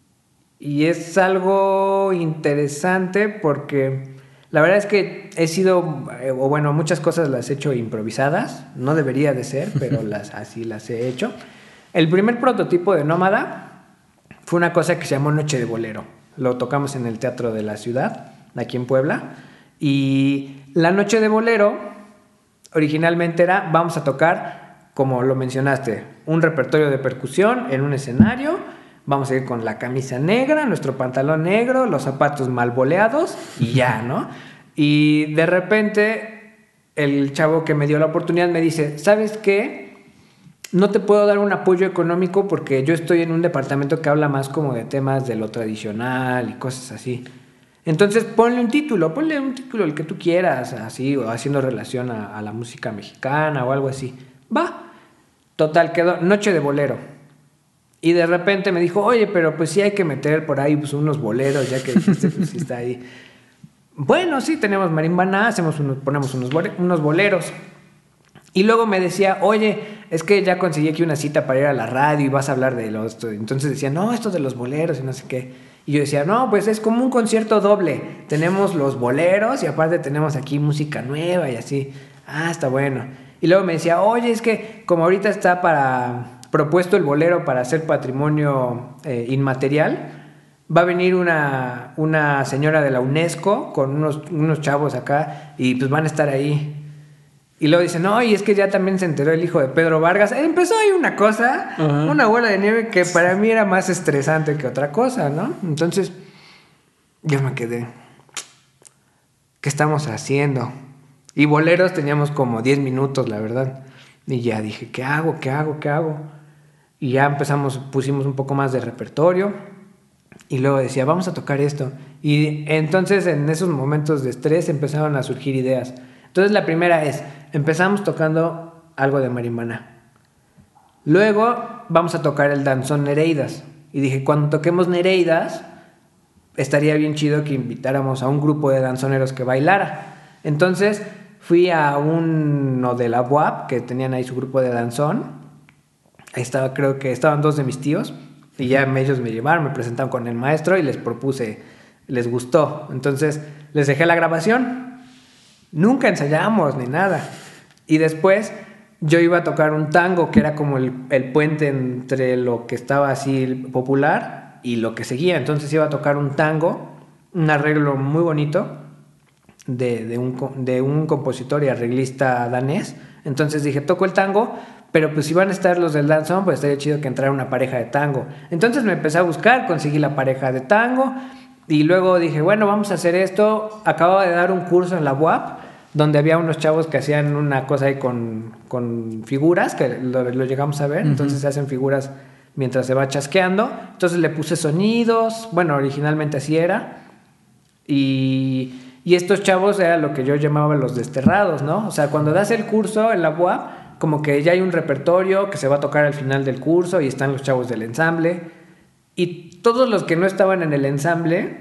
[SPEAKER 2] es algo interesante porque la verdad es que he sido, muchas cosas las he hecho improvisadas, no debería de ser, pero así las he hecho. El primer prototipo de Nómada fue una cosa que se llamó Noche de Bolero. Lo tocamos en el Teatro de la Ciudad, aquí en Puebla. Y la Noche de Bolero originalmente era, vamos a tocar, como lo mencionaste, un repertorio de percusión en un escenario. Vamos a ir con la camisa negra, nuestro pantalón negro, los zapatos mal boleados y ya, ¿no? Y de repente el chavo que me dio la oportunidad me dice, ¿sabes qué? No te puedo dar un apoyo económico porque yo estoy en un departamento que habla más como de temas de lo tradicional y cosas así. Entonces ponle un título el que tú quieras, así, o haciendo relación a la música mexicana o algo así. Va. Total, quedó Noche de Bolero. Y de repente me dijo, oye, pero pues sí hay que meter por ahí pues, unos boleros, ya que dijiste, pues sí está ahí. Bueno, sí, tenemos marimbaná, ponemos unos boleros. Y luego me decía, oye, es que ya conseguí aquí una cita para ir a la radio y vas a hablar de esto. Entonces decía, no, esto de los boleros y no sé qué. Y yo decía, no, pues es como un concierto doble. Tenemos los boleros y aparte tenemos aquí música nueva y así. Ah, está bueno. Y luego me decía, oye, es que como ahorita está propuesto el bolero para ser patrimonio inmaterial, va a venir una señora de la UNESCO con unos chavos acá y pues van a estar ahí. Y luego dicen, no, y es que ya también se enteró el hijo de Pedro Vargas. Empezó ahí una cosa, una bola de nieve que para mí era más estresante que otra cosa, ¿no? Entonces, yo me quedé, ¿qué estamos haciendo? Y boleros teníamos como 10 minutos, la verdad. Y ya dije, ¿qué hago? Y ya pusimos un poco más de repertorio. Y luego decía, vamos a tocar esto. Y entonces en esos momentos de estrés empezaron a surgir ideas. Entonces la primera empezamos tocando algo de Marimaná. Luego vamos a tocar el danzón Nereidas. Y dije, cuando toquemos Nereidas, estaría bien chido que invitáramos a un grupo de danzoneros que bailara. Entonces fui a uno de la UAP, que tenían ahí su grupo de danzón. Ahí estaba, creo que estaban 2 de mis tíos. Y ya ellos me llevaron, me presentaron con el maestro y les propuse, les gustó. Entonces les dejé la grabación. Nunca ensayamos ni nada. Y después yo iba a tocar un tango que era como el puente entre lo que estaba así popular y lo que seguía. Entonces iba a tocar un tango, un arreglo muy bonito de un compositor y arreglista danés. Entonces dije, toco el tango, pero pues si van a estar los del danzón, pues estaría chido que entrara una pareja de tango. Entonces me empecé a buscar, conseguí la pareja de tango y luego dije, bueno, vamos a hacer esto. Acababa de dar un curso en la UAP donde había unos chavos que hacían una cosa ahí con figuras, que lo llegamos a ver. Entonces se hacen figuras mientras se va chasqueando. Entonces le puse sonidos, bueno, originalmente así era. Y estos chavos eran lo que yo llamaba los desterrados, ¿no? O sea, cuando das el curso en la UAP, como que ya hay un repertorio que se va a tocar al final del curso y están los chavos del ensamble. Y todos los que no estaban en el ensamble,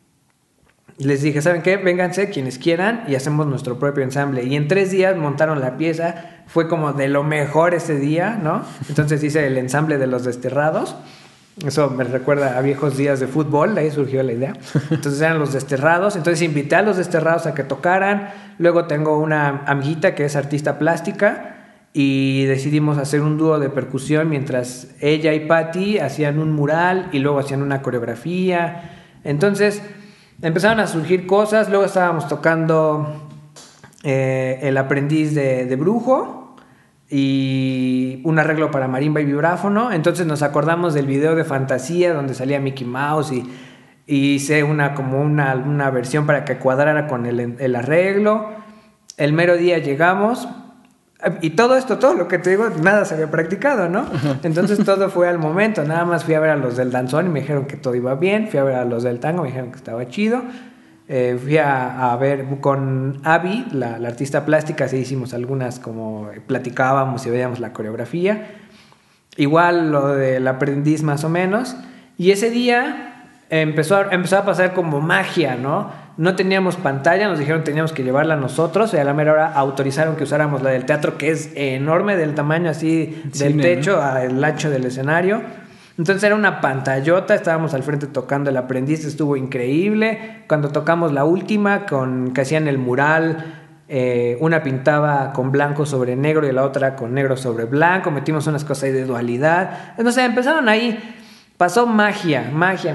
[SPEAKER 2] les dije, ¿saben qué? Vénganse quienes quieran y hacemos nuestro propio ensamble. Y en 3 días montaron la pieza, fue como de lo mejor ese día, ¿no? Entonces hice el ensamble de los desterrados. Eso me recuerda a viejos días de fútbol, de ahí surgió la idea. Entonces eran los desterrados, entonces invité a los desterrados a que tocaran. Luego tengo una amiguita que es artista plástica y decidimos hacer un dúo de percusión mientras ella y Patty hacían un mural y luego hacían una coreografía. Entonces empezaron a surgir cosas. Luego estábamos tocando El aprendiz de brujo y un arreglo para marimba y vibráfono. Entonces nos acordamos del video de Fantasía donde salía Mickey Mouse y hice una versión para que cuadrara con el arreglo. El mero día llegamos y todo lo que te digo, nada se había practicado, ¿no? Entonces todo fue al momento. Nada más fui a ver a los del danzón y me dijeron que todo iba bien. Fui a ver a los del tango, me dijeron que estaba chido. Fui a ver con Abby, la artista plástica, sí hicimos algunas, como platicábamos y veíamos la coreografía. Igual lo del aprendiz más o menos. Y ese día empezó a pasar como magia, ¿no? No teníamos pantalla, nos dijeron que teníamos que llevarla nosotros y a la mera hora autorizaron que usáramos la del teatro, que es enorme, del tamaño así del techo al ancho del escenario. Entonces era una pantallota, estábamos al frente tocando El aprendiz, estuvo increíble. Cuando tocamos la última, que hacían el mural, una pintaba con blanco sobre negro y la otra con negro sobre blanco, metimos unas cosas ahí de dualidad. Entonces empezaron ahí, pasó magia.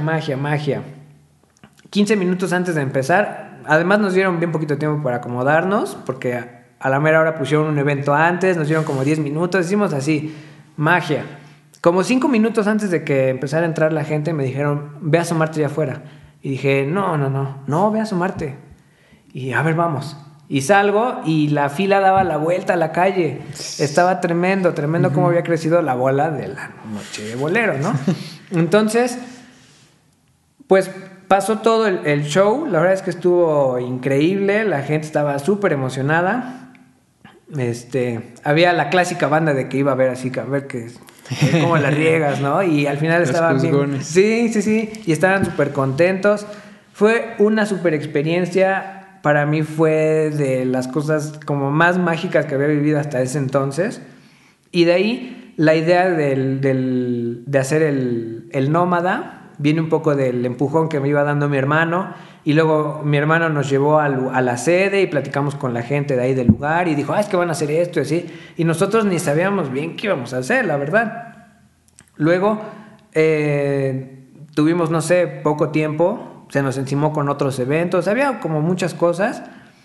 [SPEAKER 2] 15 minutos antes de empezar, además nos dieron bien poquito tiempo para acomodarnos, porque a la mera hora pusieron un evento antes, nos dieron como 10 minutos, hicimos así, magia. Como 5 minutos antes de que empezara a entrar la gente, me dijeron, ve a asomarte allá afuera. Y dije, no, ve a asomarte. Y a ver, vamos. Y salgo y la fila daba la vuelta a la calle. Estaba tremendo cómo había crecido la bola de la noche de bolero, ¿no? Entonces, pues pasó todo el show. La verdad es que estuvo increíble. La gente estaba súper emocionada. Había la clásica banda de que iba a ver así, a ver cómo la riegas, ¿no? Y al final estaban bien. Sí. Y estaban súper contentos. Fue una súper experiencia. Para mí fue de las cosas como más mágicas que había vivido hasta ese entonces. Y de ahí la idea de hacer el Nómada, viene un poco del empujón que me iba dando mi hermano, y luego mi hermano nos llevó a la sede y platicamos con la gente de ahí del lugar y dijo, es que van a hacer esto y así, y nosotros ni sabíamos bien qué íbamos a hacer, la verdad. Luego tuvimos, no sé, poco tiempo, se nos encimó con otros eventos, había como muchas cosas,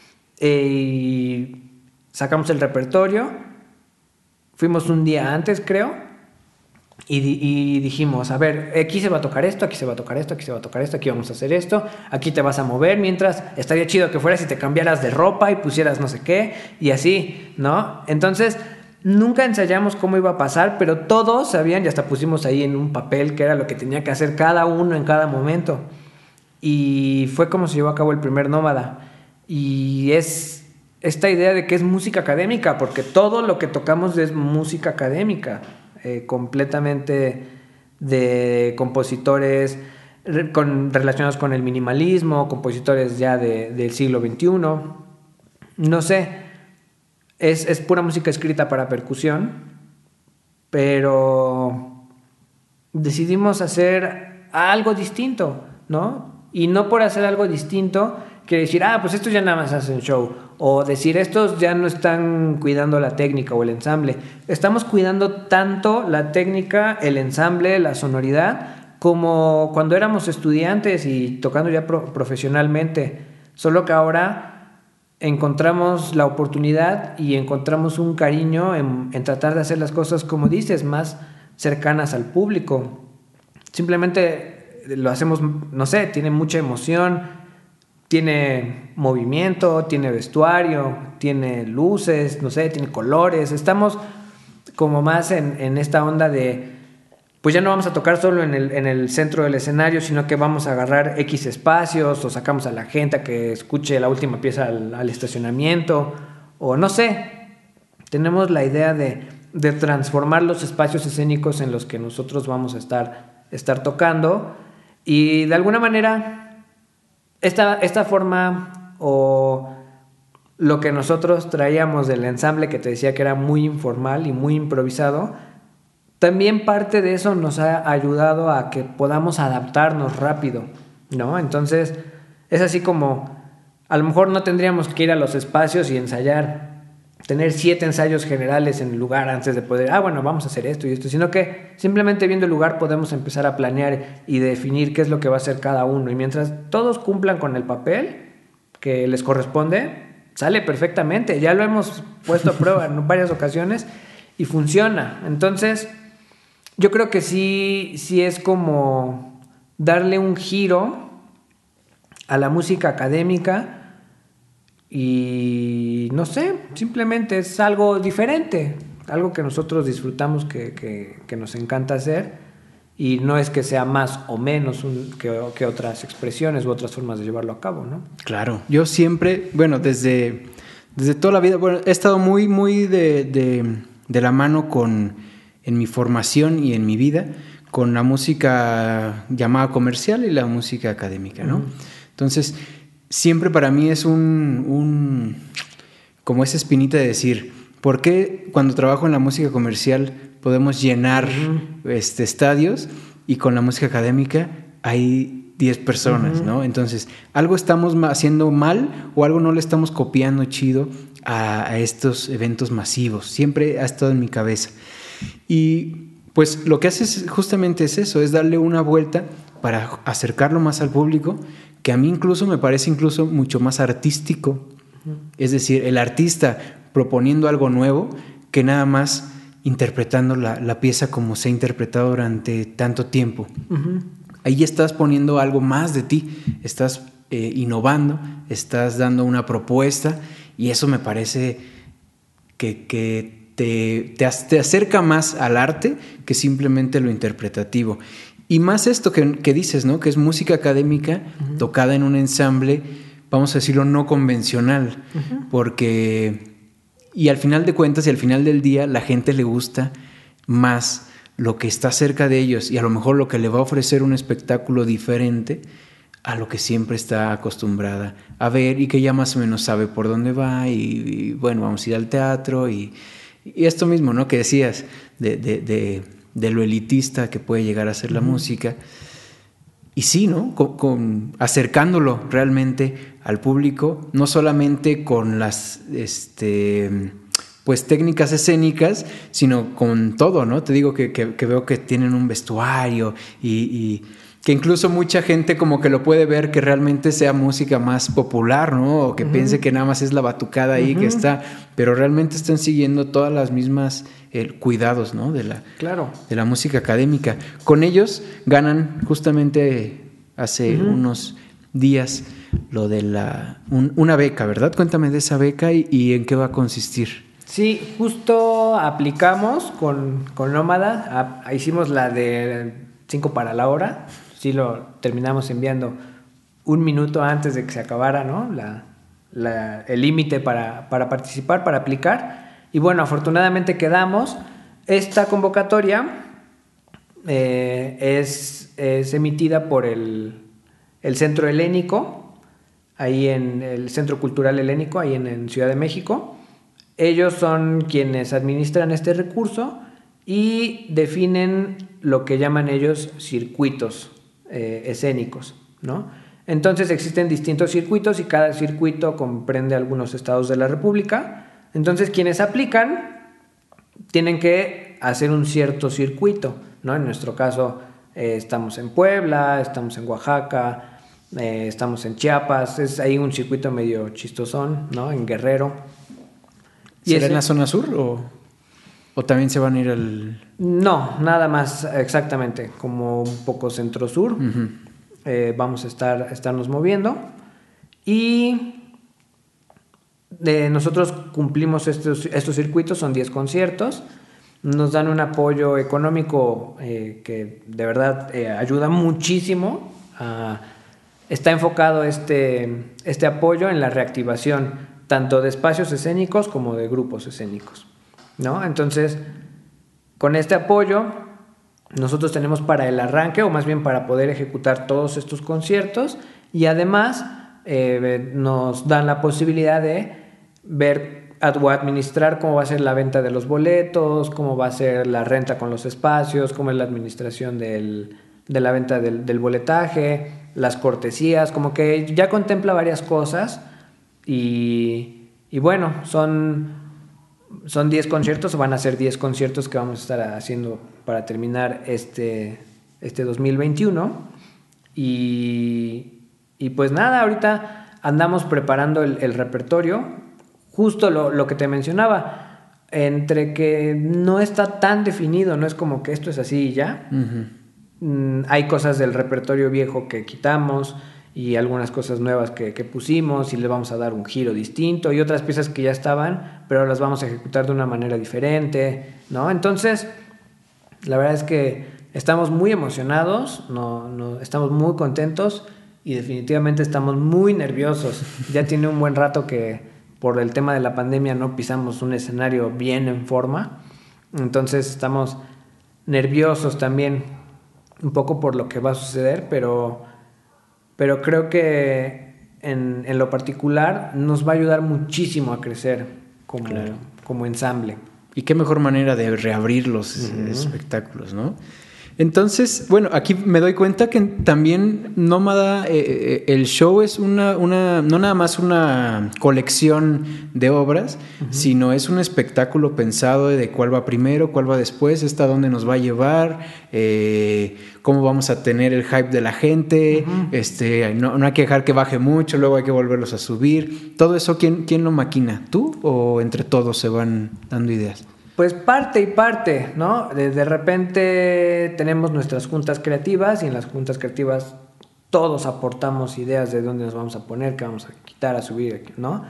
[SPEAKER 2] y sacamos el repertorio, fuimos un día antes, creo, y dijimos, a ver, aquí se va a tocar esto, aquí se va a tocar esto, aquí se va a tocar esto, aquí vamos a hacer esto, aquí te vas a mover, mientras estaría chido que fueras y te cambiaras de ropa y pusieras no sé qué, y así, ¿no? Entonces, nunca ensayamos cómo iba a pasar, pero todos sabían, y hasta pusimos ahí en un papel qué era lo que tenía que hacer cada uno en cada momento. Y fue como se llevó a cabo el primer Nómada. Y es esta idea de que es música académica, porque todo lo que tocamos es música académica. Completamente de compositores relacionados con el minimalismo, compositores ya del siglo XXI. No sé, es pura música escrita para percusión, pero decidimos hacer algo distinto, ¿no? Y no por hacer algo distinto quiere decir, pues estos ya nada más hacen show, o decir, estos ya no están cuidando la técnica o el ensamble. Estamos cuidando tanto la técnica, el ensamble, la sonoridad, como cuando éramos estudiantes y tocando ya profesionalmente, solo que ahora encontramos la oportunidad y encontramos un cariño en tratar de hacer las cosas, como dices, más cercanas al público. Simplemente lo hacemos, no sé, tiene mucha emoción, tiene movimiento, tiene vestuario, tiene luces, no sé, tiene colores. Estamos como más en esta onda de, pues ya no vamos a tocar solo en el centro del escenario, sino que vamos a agarrar X espacios, o sacamos a la gente a que escuche la última pieza al estacionamiento, o no sé. Tenemos la idea de transformar los espacios escénicos en los que nosotros vamos a estar tocando, y de alguna manera esta forma, o lo que nosotros traíamos del ensamble, que te decía que era muy informal y muy improvisado, también parte de eso nos ha ayudado a que podamos adaptarnos rápido, ¿no? Entonces es así como a lo mejor no tendríamos que ir a los espacios y ensayar, tener 7 ensayos generales en el lugar antes de poder, bueno, vamos a hacer esto y esto, sino que simplemente viendo el lugar podemos empezar a planear y definir qué es lo que va a hacer cada uno, y mientras todos cumplan con el papel que les corresponde, sale perfectamente. Ya lo hemos puesto a prueba en varias ocasiones y funciona. Entonces yo creo que sí es como darle un giro a la música académica. Y no sé, simplemente es algo diferente, algo que nosotros disfrutamos, que nos encanta hacer, y no es que sea más o menos que otras expresiones u otras formas de llevarlo a cabo, ¿no?
[SPEAKER 1] Claro, yo siempre, bueno, desde toda la vida, bueno, he estado muy de la mano en mi formación y en mi vida, con la música llamada comercial y la música académica, ¿no? Entonces, siempre para mí es como esa espinita de decir, ¿por qué cuando trabajo en la música comercial podemos llenar estadios, y con la música académica hay 10 personas, ¿no? Entonces, algo estamos haciendo mal, o algo no le estamos copiando chido a estos eventos masivos. Siempre ha estado en mi cabeza. Y pues lo que haces justamente es eso, es darle una vuelta para acercarlo más al público, que a mí incluso me parece mucho más artístico. Es decir, el artista proponiendo algo nuevo, que nada más interpretando la pieza como se ha interpretado durante tanto tiempo. Ahí estás poniendo algo más de ti, estás innovando, estás dando una propuesta, y eso me parece que te acerca más al arte que simplemente lo interpretativo. Y más esto que dices, ¿no? Que es música académica tocada en un ensamble, vamos a decirlo, no convencional, porque, y al final de cuentas y al final del día, la gente le gusta más lo que está cerca de ellos, y a lo mejor lo que le va a ofrecer un espectáculo diferente a lo que siempre está acostumbrada a ver, y que ya más o menos sabe por dónde va, y bueno, vamos a ir al teatro, y esto mismo, ¿no? Que decías de lo elitista que puede llegar a ser la música. y sí, ¿no? Acercándolo realmente al público, no solamente con las pues técnicas escénicas, sino con todo, ¿no? Te digo que veo que tienen un vestuario y que incluso mucha gente como que lo puede ver que realmente sea música más popular, ¿no? O que piense que nada más es la batucada ahí que está, pero realmente están siguiendo todas las mismas cuidados, ¿no? De la música académica. Con ellos ganan justamente hace unos días lo de una beca, ¿verdad? Cuéntame de esa beca y en qué va a consistir.
[SPEAKER 2] Sí, justo aplicamos con Nómada, hicimos la de 5 para la hora, sí lo terminamos enviando 1 minuto antes de que se acabara, ¿no? El límite para participar, para aplicar, y bueno, afortunadamente quedamos. Esta convocatoria es emitida por el Centro Helénico, ahí en el Centro Cultural Helénico, ahí en Ciudad de México. Ellos son quienes administran este recurso y definen lo que llaman ellos circuitos escénicos, ¿no? Entonces existen distintos circuitos y cada circuito comprende algunos estados de la República. Entonces quienes aplican tienen que hacer un cierto circuito, ¿no? En nuestro caso estamos en Puebla, estamos en Oaxaca, estamos en Chiapas, es ahí un circuito medio chistosón, ¿no? En Guerrero.
[SPEAKER 1] ¿Será en la zona sur o también se van a ir al...?
[SPEAKER 2] No, nada más exactamente, como un poco centro-sur. Vamos a estarnos moviendo. Y nosotros cumplimos estos circuitos, son 10 conciertos. Nos dan un apoyo económico que de verdad ayuda muchísimo. Está enfocado este apoyo en la reactivación tanto de espacios escénicos como de grupos escénicos, ¿no? Entonces, con este apoyo, nosotros tenemos para el arranque, o más bien para poder ejecutar todos estos conciertos, y además nos dan la posibilidad de ver o administrar cómo va a ser la venta de los boletos, cómo va a ser la renta con los espacios, cómo es la administración de la venta del boletaje, las cortesías, como que ya contempla varias cosas. Y bueno, son 10 conciertos, o van a ser 10 conciertos que vamos a estar haciendo para terminar este 2021. Y pues nada, ahorita andamos preparando el repertorio, justo lo que te mencionaba, entre que no está tan definido, no es como que esto es así y ya. Hay cosas del repertorio viejo que quitamos y algunas cosas nuevas que pusimos y le vamos a dar un giro distinto, y otras piezas que ya estaban, pero las vamos a ejecutar de una manera diferente, ¿no? Entonces, la verdad es que estamos muy emocionados, estamos muy contentos y definitivamente estamos muy nerviosos. Ya tiene un buen rato que por el tema de la pandemia no pisamos un escenario bien en forma, entonces estamos nerviosos también un poco por lo que va a suceder, pero creo que en lo particular nos va a ayudar muchísimo a crecer como ensamble.
[SPEAKER 1] Y qué mejor manera de reabrir los espectáculos, ¿no? Entonces, bueno, aquí me doy cuenta que también Nómada, el show es no nada más una colección de obras, sino es un espectáculo pensado de cuál va primero, cuál va después, dónde nos va a llevar, cómo vamos a tener el hype de la gente, no hay que dejar que baje mucho, luego hay que volverlos a subir. Todo eso, ¿quién lo maquina? ¿Tú o entre todos se van dando ideas?
[SPEAKER 2] Pues parte y parte, ¿no? De repente tenemos nuestras juntas creativas y en las juntas creativas todos aportamos ideas de dónde nos vamos a poner, qué vamos a quitar, a subir, ¿no?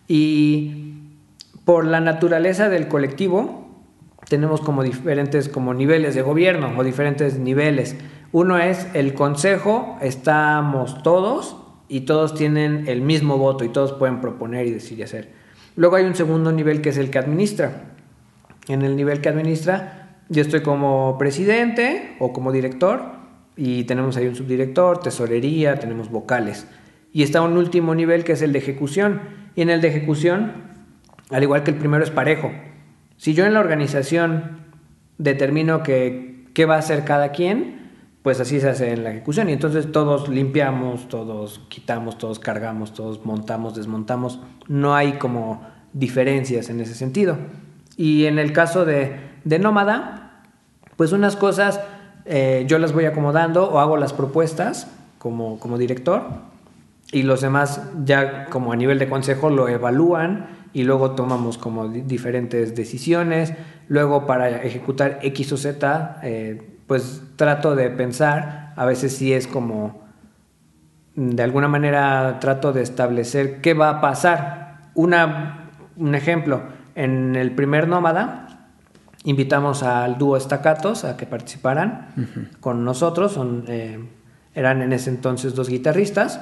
[SPEAKER 2] Y por la naturaleza del colectivo tenemos como diferentes como niveles de gobierno o diferentes niveles. Uno es el consejo, estamos todos y todos tienen el mismo voto y todos pueden proponer y decir y hacer. Luego hay un segundo nivel que es el que administra. En el nivel que administra, yo estoy como presidente o como director y tenemos ahí un subdirector, tesorería, tenemos vocales. Y está un último nivel que es el de ejecución. Y en el de ejecución, al igual que el primero, es parejo. Si yo en la organización determino qué va a hacer cada quien, pues así se hace en la ejecución. Y entonces todos limpiamos, todos quitamos, todos cargamos, todos montamos, desmontamos. No hay como diferencias en ese sentido. Y en el caso de Nómada, pues unas cosas yo las voy acomodando o hago las propuestas como director, y los demás ya como a nivel de consejo lo evalúan y luego tomamos como diferentes decisiones. Luego para ejecutar X o Z, pues trato de pensar, a veces sí es como, de alguna manera trato de establecer qué va a pasar. Un ejemplo, en el primer Nómada invitamos al dúo Staccatos a que participaran con nosotros. Eran en ese entonces 2 guitarristas.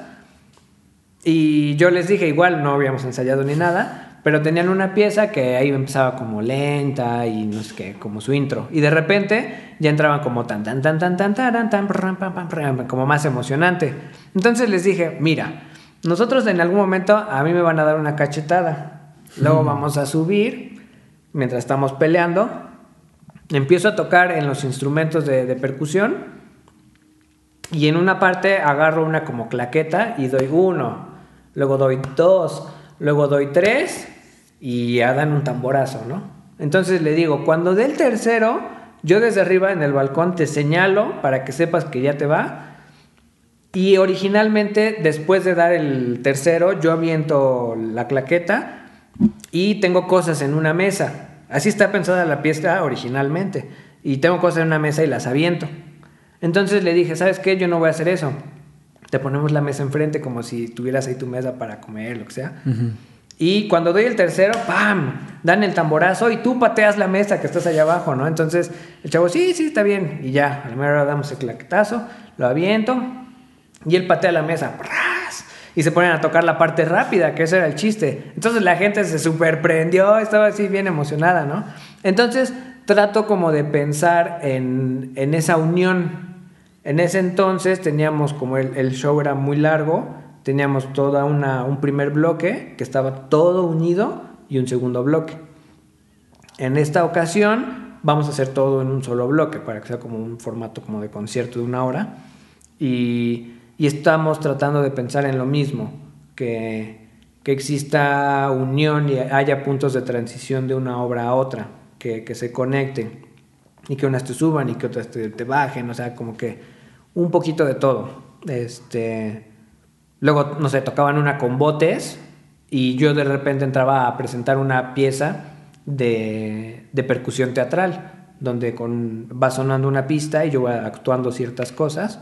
[SPEAKER 2] Y yo les dije, igual no habíamos ensayado ni nada, pero tenían una pieza que ahí empezaba como lenta y no sé qué, como su intro. Y de repente ya entraban como tan, tan, tan, tan, tan, tan, tan, tan, como más emocionante. Entonces les dije, mira, nosotros en algún momento a mí me van a dar una cachetada. Luego vamos a subir, mientras estamos peleando, empiezo a tocar en los instrumentos de percusión, y en una parte agarro una como claqueta y doy 1, luego doy 2, luego doy 3 y ya dan un tamborazo, ¿no? Entonces le digo, cuando dé el tercero, yo desde arriba en el balcón te señalo para que sepas que ya te va. Y originalmente, después de dar el tercero, yo aviento la claqueta y tengo cosas en una mesa. Así está pensada la pieza originalmente. Y tengo cosas en una mesa y las aviento. Entonces le dije, ¿sabes qué? Yo no voy a hacer eso. Te ponemos la mesa enfrente como si tuvieras ahí tu mesa para comer, lo que sea. Y cuando doy el tercero, ¡pam! Dan el tamborazo y tú pateas la mesa que estás allá abajo, ¿no? Entonces el chavo, sí, está bien. Y ya, a la mera hora damos el claquetazo, lo aviento y él patea la mesa. ¡Pras! Y se ponen a tocar la parte rápida, que ese era el chiste. Entonces la gente se superprendió, estaba así bien emocionada, ¿no? Entonces trato como de pensar en esa unión. En ese entonces teníamos como el show era muy largo, teníamos toda un primer bloque que estaba todo unido y un segundo bloque. En esta ocasión vamos a hacer todo en un solo bloque para que sea como un formato como de concierto de 1 hora, y estamos tratando de pensar en lo mismo, que exista unión y haya puntos de transición de una obra a otra, que se conecten y que unas te suban y que otras te bajen, o sea, como que un poquito de todo. Luego, no sé, tocaban una con botes y yo de repente entraba a presentar una pieza de percusión teatral, donde va sonando una pista y yo voy actuando ciertas cosas.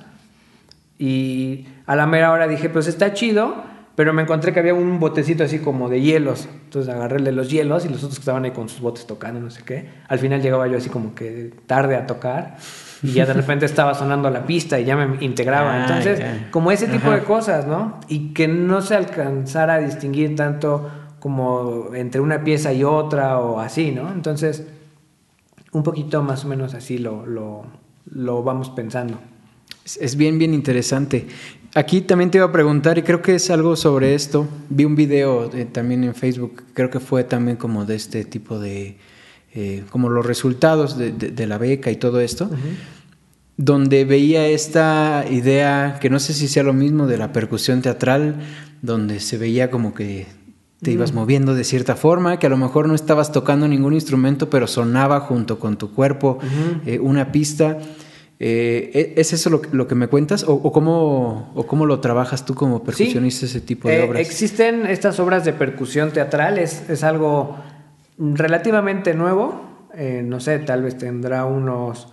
[SPEAKER 2] Y a la mera hora dije, pues está chido, pero me encontré que había un botecito así como de hielos. Entonces agarré los hielos y los otros que estaban ahí con sus botes tocando, no sé qué. Al final llegaba yo así como que tarde a tocar y ya de repente estaba sonando la pista y ya me integraba. Entonces, como ese tipo de cosas, ¿no? Y que no se alcanzara a distinguir tanto como entre una pieza y otra o así, ¿no? Entonces, un poquito más o menos así lo vamos pensando.
[SPEAKER 1] Es bien, bien interesante. Aquí también te iba a preguntar, y creo que es algo sobre esto. Vi un video también en Facebook, creo que fue también como de este tipo de, como los resultados de la beca y todo esto, donde veía esta idea, que no sé si sea lo mismo, de la percusión teatral, donde se veía como que te ibas moviendo de cierta forma, que a lo mejor no estabas tocando ningún instrumento, pero sonaba junto con tu cuerpo una pista. ¿Es eso lo que me cuentas? ¿O cómo lo trabajas tú como percusionista, ese tipo de obras?
[SPEAKER 2] Existen estas obras de percusión teatral, es algo relativamente nuevo. No sé, tal vez tendrá unos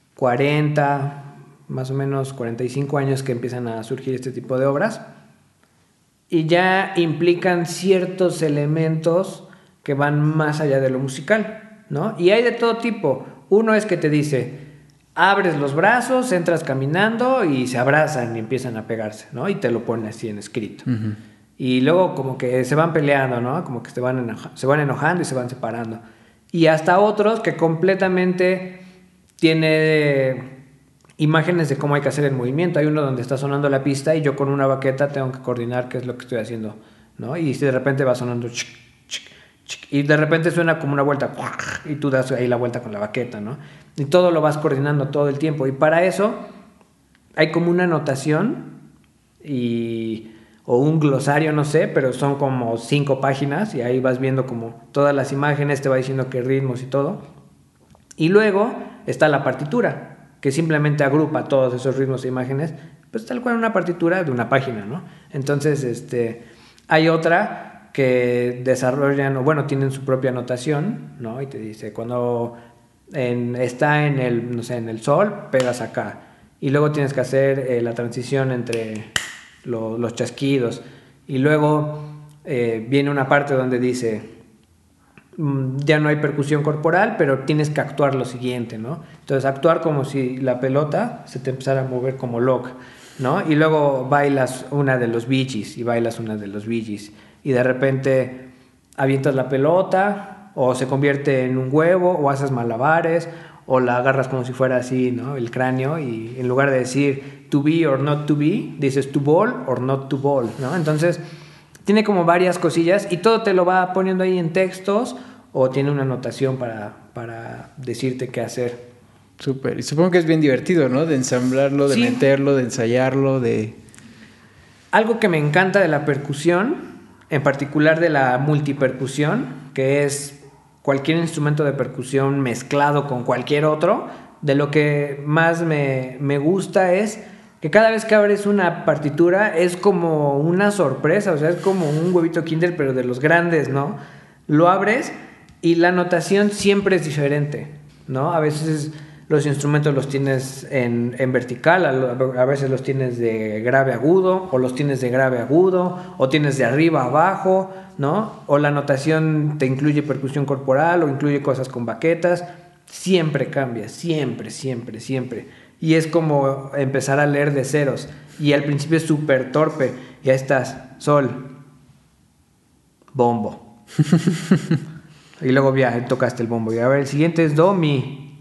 [SPEAKER 2] 40, más o menos 45 años que empiezan a surgir este tipo de obras. Y ya implican ciertos elementos que van más allá de lo musical, ¿no? Y hay de todo tipo. Uno es que te dice, abres los brazos, entras caminando y se abrazan y empiezan a pegarse, ¿no? Y te lo pone así en escrito. Y luego como que se van peleando, ¿no? Como que se van enojando y se van separando. Y hasta otros que completamente tiene imágenes de cómo hay que hacer el movimiento. Hay uno donde está sonando la pista y yo con una baqueta tengo que coordinar qué es lo que estoy haciendo, ¿no? Y si de repente va sonando y de repente suena como una vuelta y tú das ahí la vuelta con la baqueta, ¿no? Y todo lo vas coordinando todo el tiempo. Y para eso hay como una notación o un glosario, no sé, pero son como 5 páginas y ahí vas viendo como todas las imágenes, te va diciendo qué ritmos y todo. Y luego está la partitura, que simplemente agrupa todos esos ritmos e imágenes, pues tal cual una partitura de una página, ¿no? Entonces, hay otra que desarrollan, o bueno, tienen su propia notación, ¿no? Y te dice, cuando está en el, no sé, en el sol, pegas acá. Y luego tienes que hacer la transición entre los chasquidos. Y luego viene una parte donde dice, ya no hay percusión corporal, pero tienes que actuar lo siguiente, ¿no? Entonces actuar como si la pelota se te empezara a mover como loca, ¿no? Y luego bailas una de los Bee Gees y bailas una de los Bee Gees y de repente avientas la pelota o se convierte en un huevo o haces malabares o la agarras como si fuera así, ¿no? El cráneo, y en lugar de decir to be or not to be, dices to ball or not to ball, ¿no? Entonces tiene como varias cosillas y todo te lo va poniendo ahí en textos o tiene una anotación para decirte qué hacer.
[SPEAKER 1] Súper. Y supongo que es bien divertido, ¿no? De ensamblarlo, de meterlo, de ensayarlo, de...
[SPEAKER 2] Algo que me encanta de la percusión, en particular de la multipercusión, que es cualquier instrumento de percusión mezclado con cualquier otro, de lo que más me gusta es que cada vez que abres una partitura es como una sorpresa, o sea, es como un huevito Kinder, pero de los grandes, ¿no? Lo abres y la notación siempre es diferente, ¿no? A veces los instrumentos los tienes en vertical, a veces los tienes de grave agudo, o los tienes de grave agudo, o tienes de arriba a abajo, ¿no? O la notación te incluye percusión corporal, o incluye cosas con baquetas. Siempre cambia, siempre. Y es como empezar a leer de ceros. Y al principio es súper torpe. Ya estás, sol, bombo. Y luego ya tocaste el bombo. Y a ver, el siguiente es do, mi,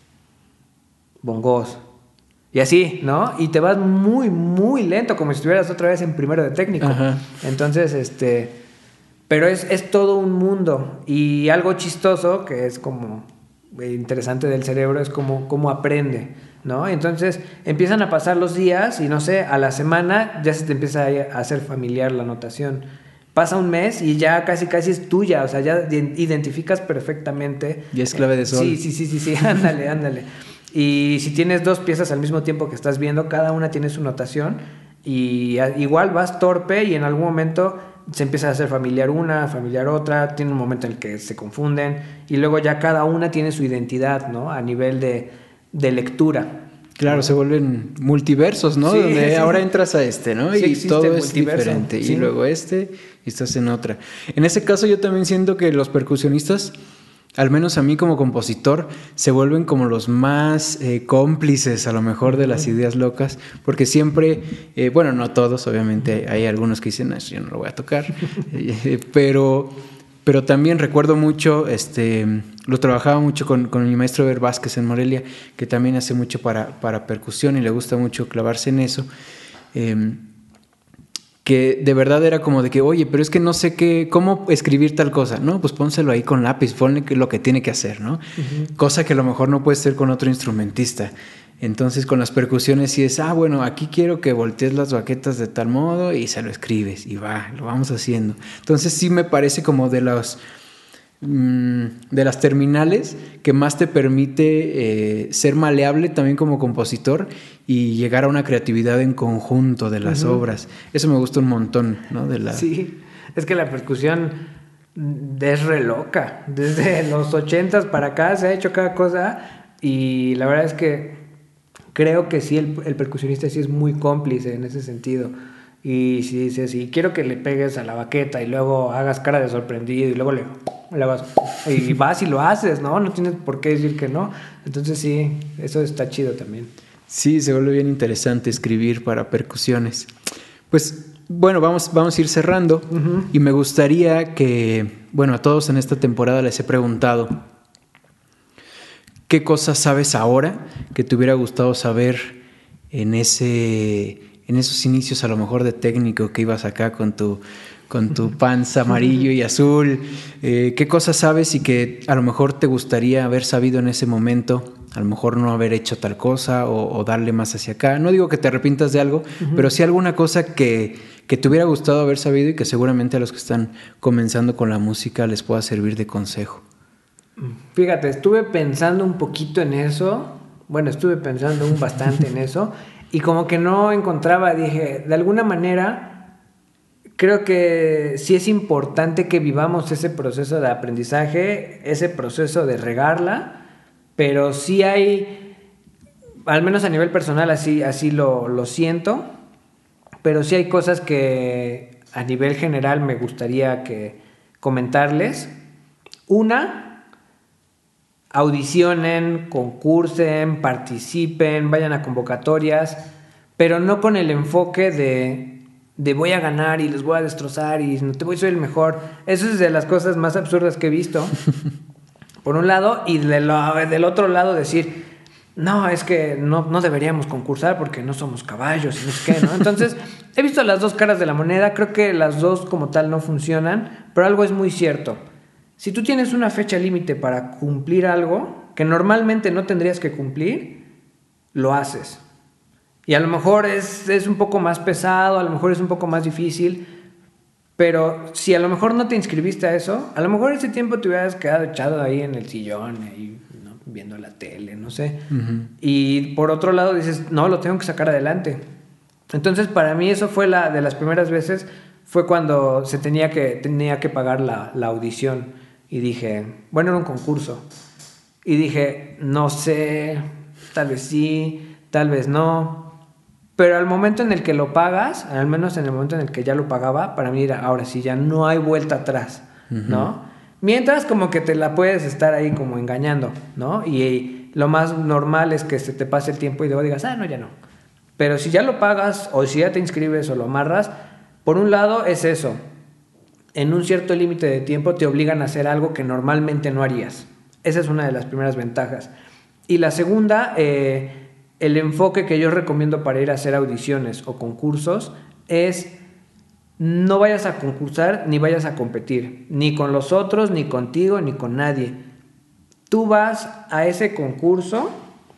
[SPEAKER 2] bongos. Y así, ¿no? Y te vas muy, muy lento, como si estuvieras otra vez en primero de técnico.
[SPEAKER 1] Ajá.
[SPEAKER 2] Entonces, pero es todo un mundo. Y algo chistoso, que es como interesante del cerebro, es cómo aprende, ¿no? Entonces empiezan a pasar los días y no sé, a la semana ya se te empieza a hacer familiar la notación. Pasa un mes y ya casi es tuya, o sea, ya identificas perfectamente.
[SPEAKER 1] Ya es clave de sol.
[SPEAKER 2] Sí, ándale. Y si tienes 2 piezas al mismo tiempo que estás viendo, cada una tiene su notación y igual vas torpe y en algún momento se empieza a hacer familiar una, familiar otra, tiene un momento en el que se confunden y luego ya cada una tiene su identidad, ¿no? A nivel de lectura.
[SPEAKER 1] Claro, se vuelven multiversos, ¿no?
[SPEAKER 2] Sí,
[SPEAKER 1] donde ahora entras a ¿no?
[SPEAKER 2] Sí,
[SPEAKER 1] y todo es
[SPEAKER 2] multiverso.
[SPEAKER 1] diferente.
[SPEAKER 2] Sí.
[SPEAKER 1] Y luego y estás en otra. En ese caso yo también siento que los percusionistas, al menos a mí como compositor, se vuelven como los más cómplices a lo mejor de las ideas locas, porque siempre, bueno, no todos, obviamente hay algunos que dicen, yo no lo voy a tocar, pero también recuerdo mucho, lo trabajaba mucho con mi maestro Eber Vázquez en Morelia, que también hace mucho para percusión y le gusta mucho clavarse en eso, que de verdad era como de que, oye, pero es que no sé cómo escribir tal cosa. No, pues pónselo ahí con lápiz, ponle lo que tiene que hacer, ¿no? Uh-huh. Cosa que a lo mejor no puede ser con otro instrumentista. Entonces con las percusiones sí es, bueno, aquí quiero que voltees las baquetas de tal modo y se lo escribes y lo vamos haciendo. Entonces sí me parece como de las terminales que más te permite ser maleable también como compositor y llegar a una creatividad en conjunto de las obras. Eso me gusta un montón, ¿no?
[SPEAKER 2] Sí, es que la percusión es re loca. Desde los 80s para acá se ha hecho cada cosa y la verdad es que creo que sí, el percusionista sí es muy cómplice en ese sentido. Y si dices, sí, quiero que le pegues a la baqueta y luego hagas cara de sorprendido y luego le vas y vas y lo haces, ¿no? No tienes por qué decir que no. Entonces sí, eso está chido también.
[SPEAKER 1] Sí, se vuelve bien interesante escribir para percusiones. Pues bueno, vamos a ir cerrando. Uh-huh. Y me gustaría que, bueno, a todos en esta temporada les he preguntado ¿qué cosas sabes ahora que te hubiera gustado saber en esos inicios a lo mejor de técnico que ibas acá con tu pants amarillo y azul? ¿Qué cosas sabes y que a lo mejor te gustaría haber sabido en ese momento a lo mejor no haber hecho tal cosa o darle más hacia acá. No digo que te arrepientas de algo, pero sí alguna cosa que te hubiera gustado haber sabido y que seguramente a los que están comenzando con la música les pueda servir de consejo.
[SPEAKER 2] Fíjate, estuve pensando un poquito en eso. Bueno, estuve pensando bastante en eso. Y como que no encontraba, dije, de alguna manera, creo que sí es importante que vivamos ese proceso de aprendizaje, ese proceso de regarla, pero sí hay, al menos a nivel personal, así lo siento, pero sí hay cosas que a nivel general me gustaría comentarles. Una, audicionen, concursen, participen, vayan a convocatorias, pero no con el enfoque de voy a ganar y les voy a destrozar y no te voy a ser el mejor. Eso es de las cosas más absurdas que he visto, por un lado, y del otro lado decir, no, es que no deberíamos concursar porque no somos caballos y no sé qué, ¿no? Entonces, he visto las dos caras de la moneda, creo que las dos como tal no funcionan, pero algo es muy cierto. Si tú tienes una fecha límite para cumplir algo que normalmente no tendrías que cumplir, lo haces. Y a lo mejor es un poco más pesado, a lo mejor es un poco más difícil, pero si a lo mejor no te inscribiste a eso, a lo mejor ese tiempo te hubieras quedado echado ahí en el sillón, ahí, ¿no? Viendo la tele, no sé. Uh-huh. Y por otro lado dices, no, lo tengo que sacar adelante. Entonces para mí eso fue de las primeras veces, fue cuando se tenía que pagar la audición. Y dije, bueno, era un concurso. Y dije, no sé, tal vez sí, tal vez no. Pero al momento en el que lo pagas, al menos en el momento en el que ya lo pagaba, para mí era, ahora sí, ya no hay vuelta atrás, uh-huh. ¿no? Mientras como que te la puedes estar ahí como engañando, ¿no? Y lo más normal es que se te pase el tiempo y luego digas, no, ya no. Pero si ya lo pagas o si ya te inscribes o lo amarras, por un lado es eso. En un cierto límite de tiempo te obligan a hacer algo que normalmente no harías. Esa es una de las primeras ventajas. Y la segunda, el enfoque que yo recomiendo para ir a hacer audiciones o concursos es no vayas a concursar ni vayas a competir, ni con los otros, ni contigo, ni con nadie. Tú vas a ese concurso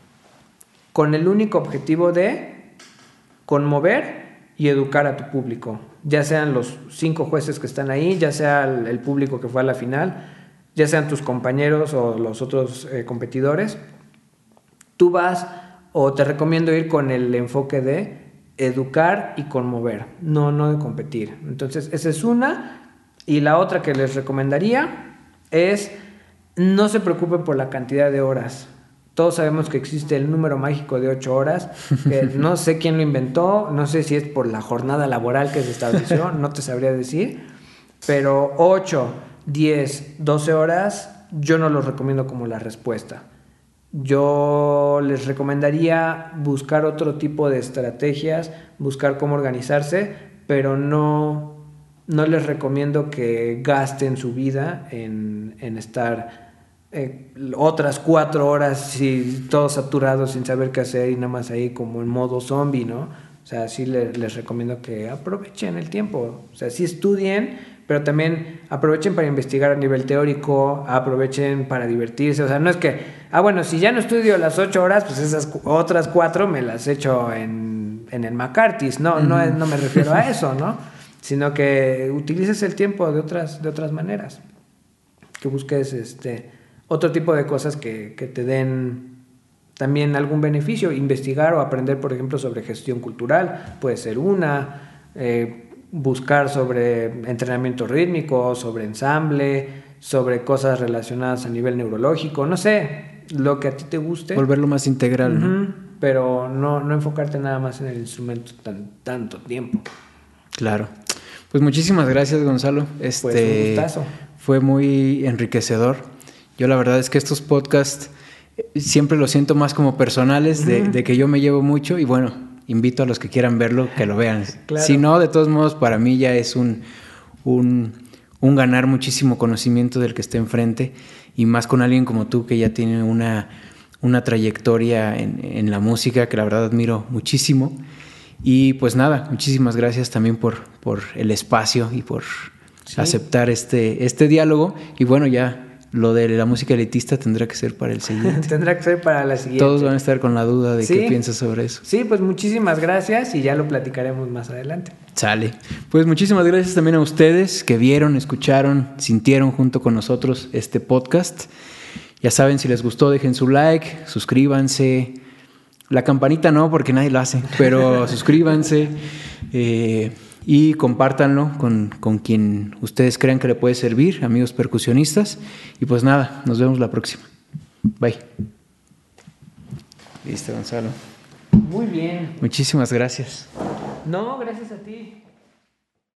[SPEAKER 2] con el único objetivo de conmover y educar a tu público, ya sean los 5 jueces que están ahí, ya sea el público que fue a la final, ya sean tus compañeros o los otros competidores. Tú vas, o te recomiendo ir con el enfoque de educar y conmover, no de competir. Entonces esa es una. Y la otra que les recomendaría es no se preocupen por la cantidad de horas. Todos sabemos que existe el número mágico de 8 horas. No sé quién lo inventó, no sé si es por la jornada laboral que se estableció, no te sabría decir. Pero 8, 10, 12 horas, yo no los recomiendo como la respuesta. Yo les recomendaría buscar otro tipo de estrategias, buscar cómo organizarse, pero no les recomiendo que gasten su vida en estar otras 4 horas todos saturados sin saber qué hacer y nada más ahí como en modo zombie, ¿no? O sea, sí les recomiendo que aprovechen el tiempo, o sea, sí estudien, pero también aprovechen para investigar a nivel teórico, aprovechen para divertirse, o sea, no es que, bueno, si ya no estudio las 8 horas, pues esas otras 4 me las echo en el McCarthy's, no me refiero a eso, ¿no? Sino que utilices el tiempo de otras maneras, que busques otro tipo de cosas que te den también algún beneficio, investigar o aprender, por ejemplo, sobre gestión cultural, puede ser buscar sobre entrenamiento rítmico, sobre ensamble, sobre cosas relacionadas a nivel neurológico, no sé, lo que a ti te guste.
[SPEAKER 1] Volverlo más integral, uh-huh. ¿no?
[SPEAKER 2] Pero no enfocarte nada más en el instrumento tanto tiempo.
[SPEAKER 1] Claro. Pues muchísimas gracias, Gonzalo.
[SPEAKER 2] Pues un gustazo.
[SPEAKER 1] Fue muy enriquecedor. Yo la verdad es que estos podcasts siempre los siento más como personales, uh-huh. de que yo me llevo mucho y bueno, invito a los que quieran verlo que lo vean. Claro. Si no, de todos modos, para mí ya es un ganar muchísimo conocimiento del que esté enfrente y más con alguien como tú que ya tiene una trayectoria en la música que la verdad admiro muchísimo. Y pues nada, muchísimas gracias también por el espacio y por aceptar este diálogo y bueno, ya lo de la música elitista tendrá que ser para el siguiente.
[SPEAKER 2] Tendrá que ser para la siguiente.
[SPEAKER 1] Todos van a estar con la duda de qué piensas sobre eso.
[SPEAKER 2] Sí, pues muchísimas gracias y ya lo platicaremos más adelante.
[SPEAKER 1] Sale. Pues muchísimas gracias también a ustedes que vieron, escucharon, sintieron junto con nosotros este podcast. Ya saben, si les gustó, dejen su like, suscríbanse. La campanita no, porque nadie lo hace, pero suscríbanse y compártanlo con quien ustedes crean que le puede servir, amigos percusionistas. Y pues nada, nos vemos la próxima. Bye. Listo, Gonzalo.
[SPEAKER 2] Muy bien.
[SPEAKER 1] Muchísimas gracias.
[SPEAKER 2] No, gracias a ti.